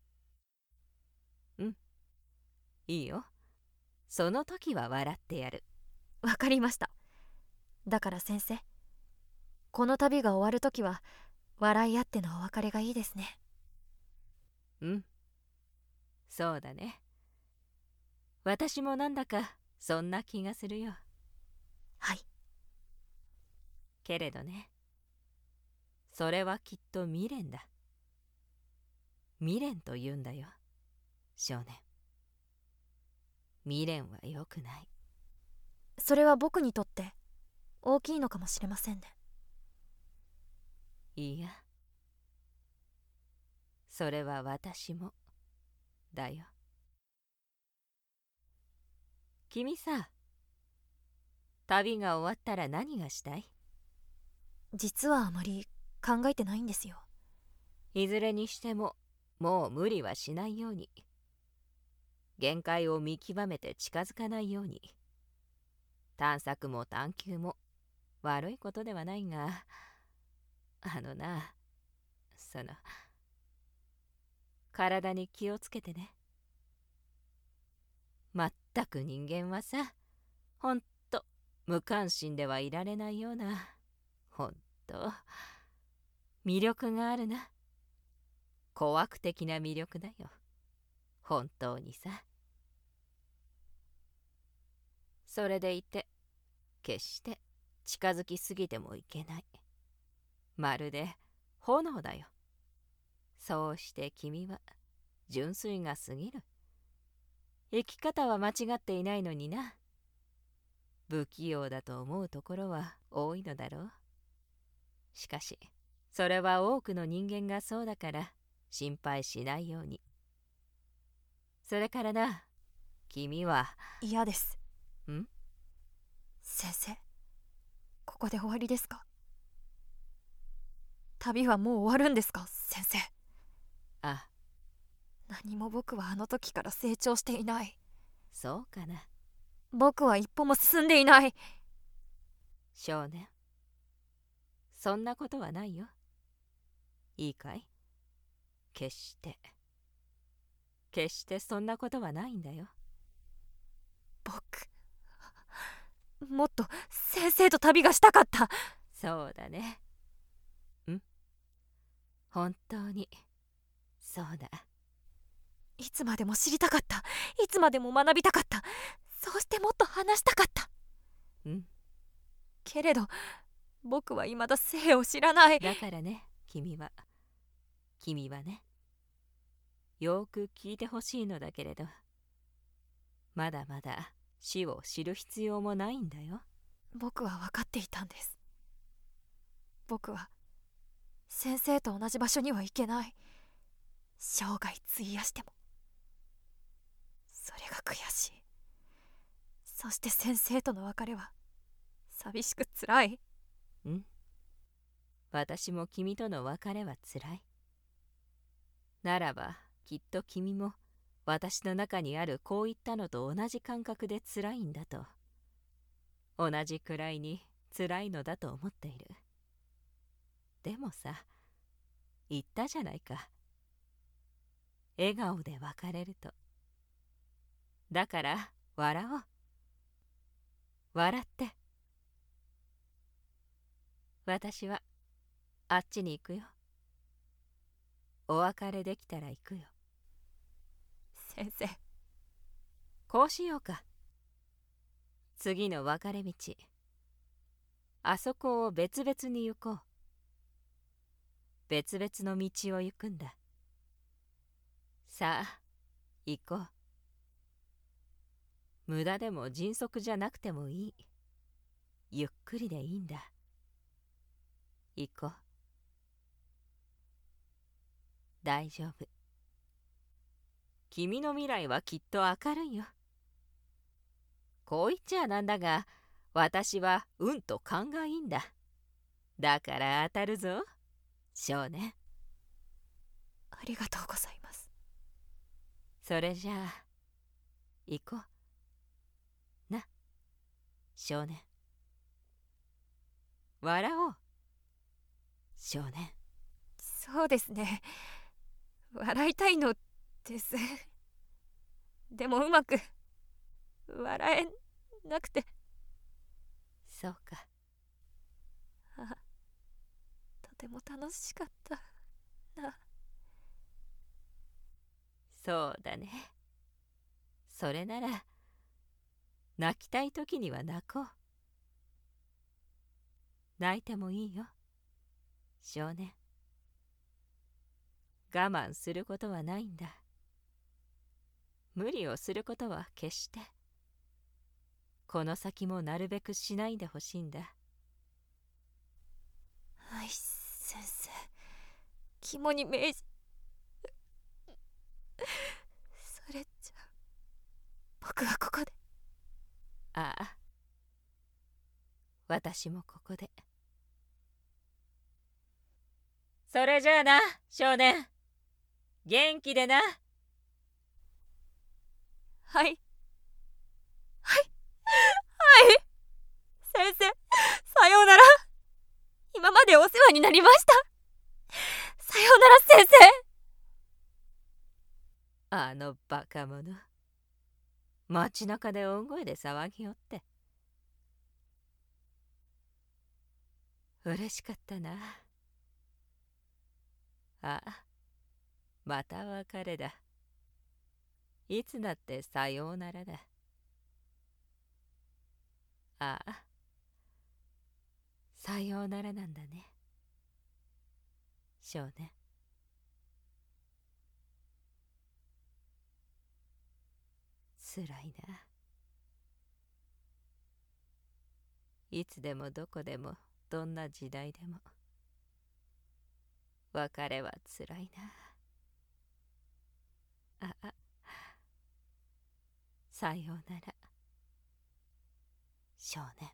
いいよ。その時は笑ってやる。 わかりました。だから先生、この旅が終わる時は笑い合ってのお別れがいいですね。 そうだね。私もなんだかそんな気がするよ。 はい。 けれどね、それはきっと未練だ。未練と言うんだよ、少年。未練は良くない。 それは僕にとって大きいのかもしれませんね。 いや、それは私もだよ。君さ、旅が終わったら何がしたい？ 実はあまり考えてないんですよ。 いずれにしてももう無理はしないように。限界を見極めて近づかないように。探索も探求も悪いことではないが、体に気をつけてね。まったく人間はさ、ほんと無関心ではいられないような、ほんと魅力があるな。怖悪的な魅力だよ、本当にさ。それでいて決して近づきすぎてもいけない。まるで炎だよ。そうして君は純粋が過ぎる。生き方は間違っていないのにな。不器用だと思うところは多いのだろう。しかしそれは多くの人間がそうだから心配しないように。それからな、君は。 嫌です。先生、ここで終わりですか？旅はもう終わるんですか、先生？ あ、 何も僕はあの時から成長していない。 そうかな。 僕は一歩も進んでいない。 少年、そんなことはないよ。いいかい？決してそんなことはないんだよ。 僕、もっと先生と旅がしたかった。 そうだね。本当にそうだ。 いつまでも知りたかった。いつまでも学びたかった。そうしてもっと話したかった。けれど僕は未だ生を知らない。 だからね、君はね、よく聞いてほしいのだけれど、まだまだ死を知る必要もないんだよ。 僕は分かっていたんです。僕は先生と同じ場所には行けない。生涯費やしても。それが悔しい。そして先生との別れは寂しくつらい。 私も君との別れはつらい。ならばきっと君も私の中にあるこういったのと同じ感覚でつらいんだと、同じくらいにつらいのだと思っている。でもさ、言ったじゃないか、笑顔で別れると。だから笑おう。笑って。私はあっちに行くよ。お別れできたら行くよ。 先生、 こうしようか。次の分かれ道、あそこを別々に行こう。別々の道を行くんだ。さあ行こう。無駄でも迅速じゃなくてもいい。ゆっくりでいいんだ。行こう。大丈夫。君の未来はきっと明るいよ。こう言っちゃなんだが、私は運と勘がいいんだ。だから当たるぞ、少年。 ありがとうございます。 それじゃあ行こうな、少年。笑おう、少年。 そうですね、笑いたいのです。でもうまく笑えなくて。 そうか。 とても楽しかったな。 そうだね。それなら泣きたい時には泣こう。泣いてもいいよ、少年。我慢することはないんだ。無理をすることは決してこの先もなるべくしないでほしいんだ。 はい、先生、肝に銘じ。それじゃ僕はここで。 ああ、私もここで。それじゃあな、少年。元気でな。 はい。はい。はい。先生、さようなら。今までお世話になりました。さようなら、先生。 あのバカ者。街中で大声で騒ぎよって。嬉しかったな。ああ、また別れだ。いつだってさようならだ。ああ、さようならなんだね、少年。つらいな。いつでもどこでもどんな時代でも別れはつらいな。ああ、さようなら、少年。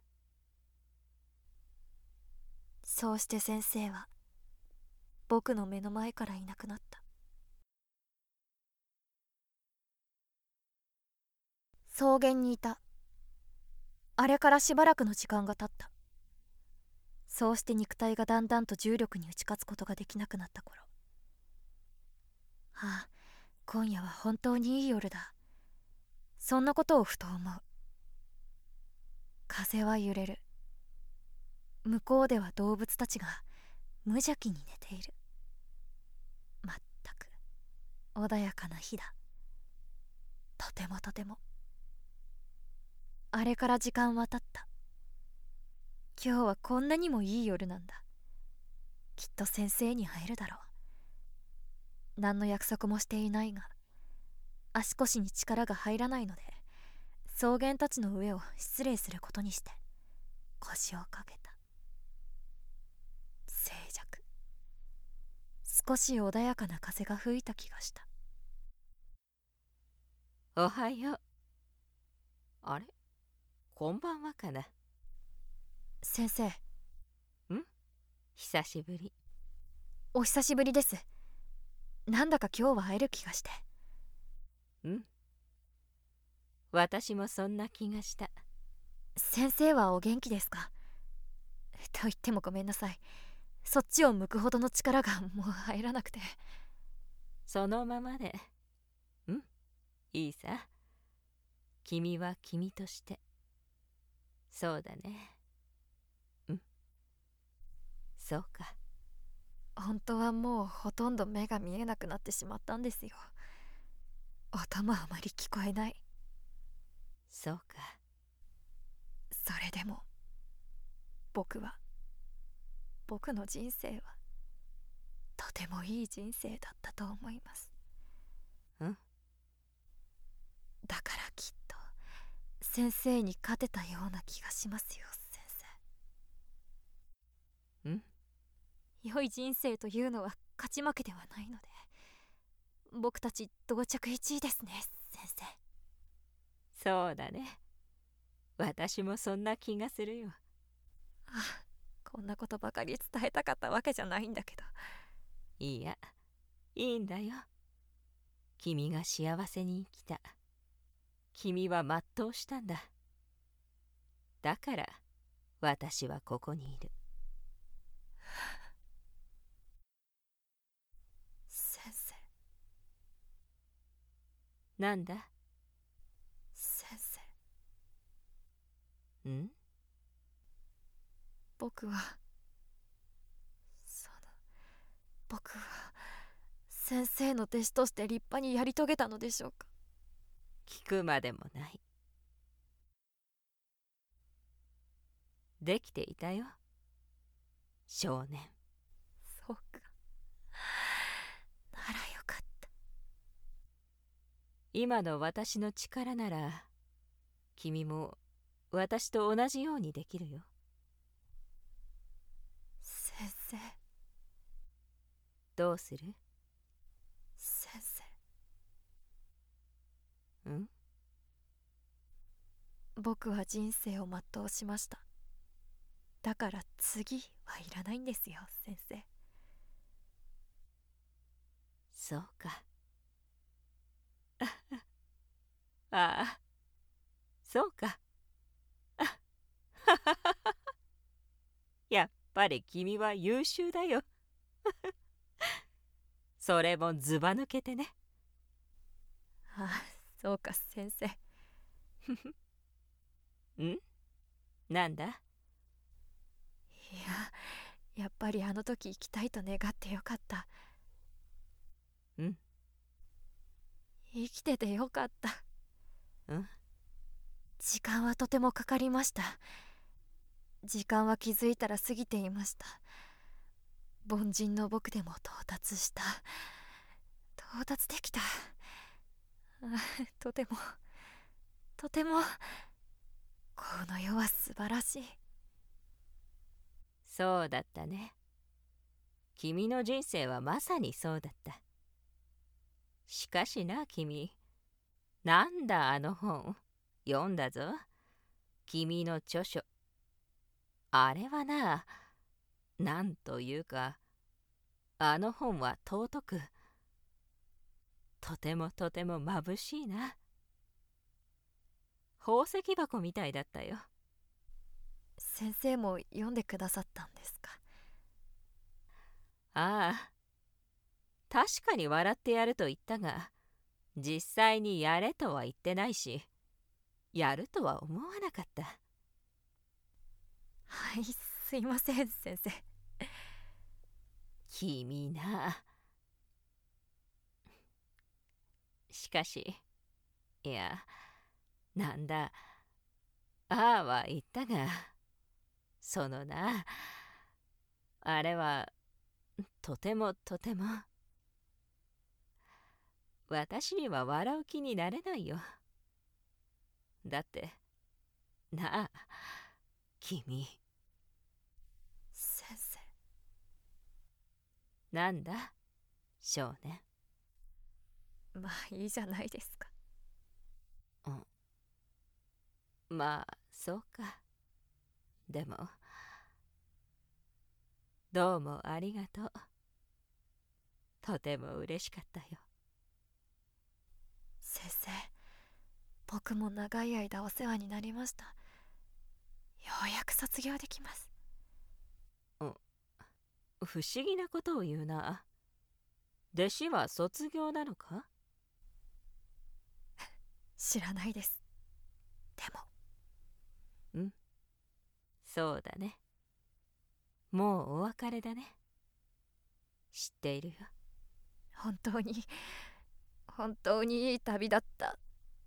そうして先生は僕の目の前からいなくなった。草原にいた。あれからしばらくの時間が経った。そうして肉体がだんだんと重力に打ち勝つことができなくなった頃、ああ、今夜は本当にいい夜だ。そんなことをふと思う。風は揺れる。向こうでは動物たちが無邪気に寝ている。まったく穏やかな日だ。とてもとても。あれから時間は経った。今日はこんなにもいい夜なんだ。きっと先生に会えるだろう。何の約束もしていないが、足腰に力が入らないので草原たちの上を失礼することにして腰をかけた。静寂。 少し穏やかな風が吹いた気がした。 おはよう。あれ、こんばんはかな。 先生。 久しぶり。 お久しぶりです。なんだか今日は会える気がして。 私もそんな気がした。 先生はお元気ですか？と言ってもごめんなさい。そっちを向くほどの力がもう入らなくて。 そのままで。いいさ。君は君として。そうだね。そうか。 本当はもうほとんど目が見えなくなってしまったんですよ。音もあまり聞こえない。 そうか。 それでも僕の人生はとてもいい人生だったと思います。だからきっと先生に勝てたような気がしますよ、先生。良い人生というのは勝ち負けではないので、僕たち同着一位ですね、先生。 そうだね。私もそんな気がするよ。 こんなことばかり伝えたかったわけじゃないんだけど。 いや、いいんだよ。君が幸せに生きた。君は全うしたんだ。だから私はここにいる。 先生。 なんだ？ 先生。僕は先生の弟子として立派にやり遂げたのでしょうか？ 聞くまでもない。できていたよ、少年。 そうか。ならよかった。 今の私の力なら君も私と同じようにできるよ。 先生。 どうする？ 先生。僕は人生を全うしました。だから次はいらないんですよ、先生。 そうか。ああ、そうか。やっぱり君は優秀だよ。それもずば抜けてね。 そうか、先生。 なんだ？ いや、やっぱりあの時生きたいと願ってよかった。生きててよかった。時間はとてもかかりました。時間は気づいたら過ぎていました。凡人の僕でも到達できた。とてもこの世は素晴らしい。 そうだったね。君の人生はまさにそうだった。しかしな、君。なんだあの本。読んだぞ。君の著書。あれはな、なんというか、あの本は尊く、とてもとても眩しいな。宝石箱みたいだったよ。 先生も読んでくださったんですか？ ああ、確かに笑ってやると言ったが、実際にやれとは言ってないし、やるとは思わなかった。 はい、すいません、先生。 君な。しかし、いや、なんだ、ああは言ったが、そのな、あれは、とてもとても、私には笑う気になれないよ。だって、なあ、君。 先生。 なんだ、 少年。 まあいいじゃないですか。 まあそうか。でもどうもありがとう。とても嬉しかったよ。 先生、僕も長い間お世話になりました。ようやく卒業できます。 不思議なことを言うな。弟子は卒業なのか？ 知らないです。でも。 そうだね。もうお別れだね。知っているよ。 本当にいい旅だった。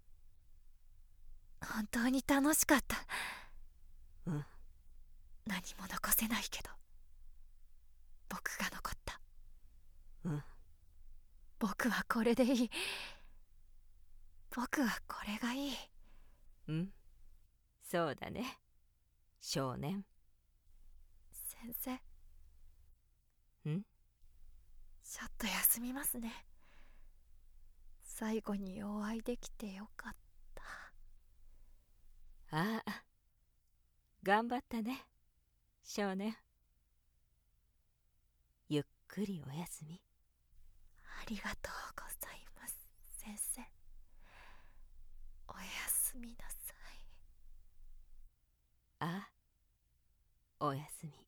本当に楽しかった。何も残せないけど僕が残った。僕はこれでいい。僕はこれがいい。 そうだね、少年。 先生。ちょっと休みますね。最後にお会いできてよかった。 ああ、頑張ったね、少年。ゆっくりおやすみ。 ありがとうございます、先生。おやすみなさい。 ああ、おやすみ。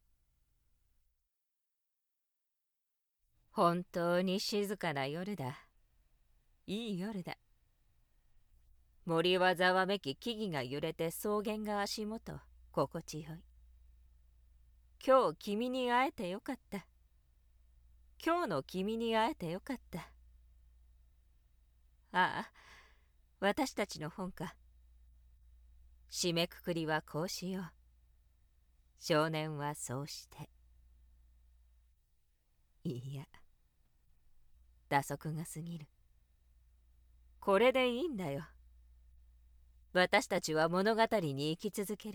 本当に静かな夜だ。いい夜だ。森はざわめき、木々が揺れて草原が足元心地よい。今日君に会えてよかった。今日の君に会えてよかった。ああ、私たちの本か。締めくくりはこうしよう。少年はそうして。いや、打足が過ぎる。これでいいんだよ。私たちは物語に生き続ける。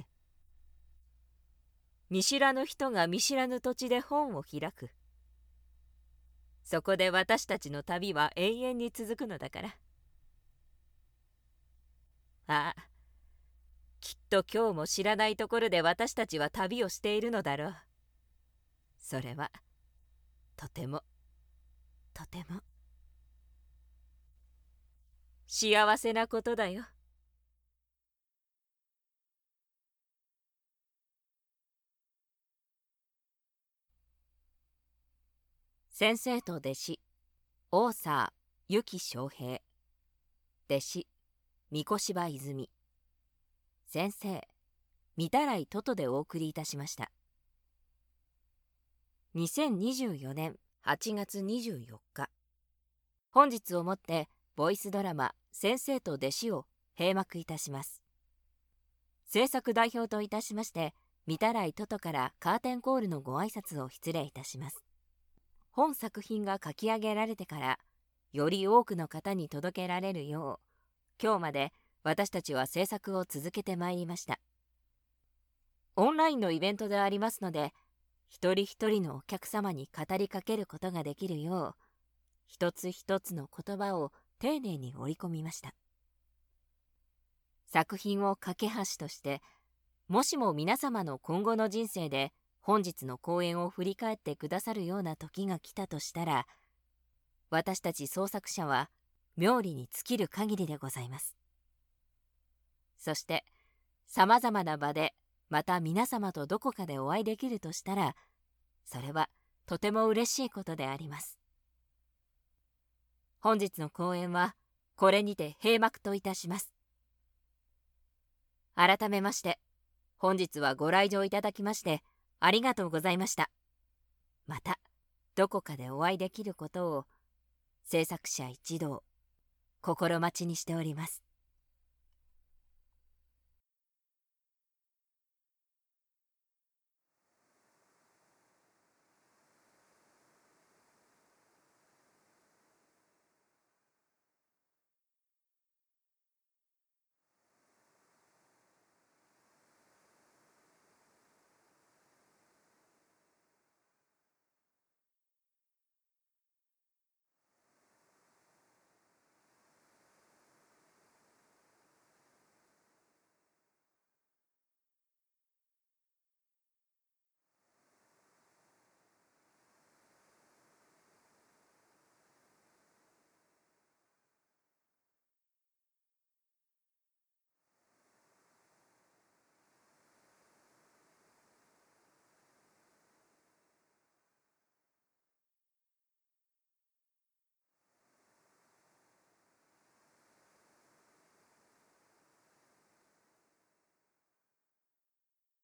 見知らぬ人が見知らぬ土地で本を開く。そこで私たちの旅は永遠に続くのだから。ああ、きっと今日も知らないところで私たちは旅をしているのだろう。それはとても幸せなことだよ。先生と弟子、大沢由紀昌平。弟子、三越柴泉。先生、御手洗トトでお送りいたしました。2024年8月24日。本日をもってボイスドラマ先生と弟子を閉幕いたします。制作代表といたしまして、御手洗トトからカーテンコールのご挨拶を失礼いたします。本作品が書き上げられてからより多くの方に届けられるよう、今日まで私たちは制作を続けてまいりました。オンラインのイベントでありますので、一人一人のお客様に語りかけることができるよう、一つ一つの言葉を丁寧に織り込みました。作品を架け橋として、もしも皆様の今後の人生で本日の公演を振り返ってくださるような時が来たとしたら、私たち創作者は妙理に尽きる限りでございます。そしてさまざまな場でまた皆様とどこかでお会いできるとしたら、それはとても嬉しいことであります。本日の公演はこれにて閉幕といたします。改めまして本日はご来場いただきましてありがとうございました。またどこかでお会いできることを制作者一同心待ちにしております。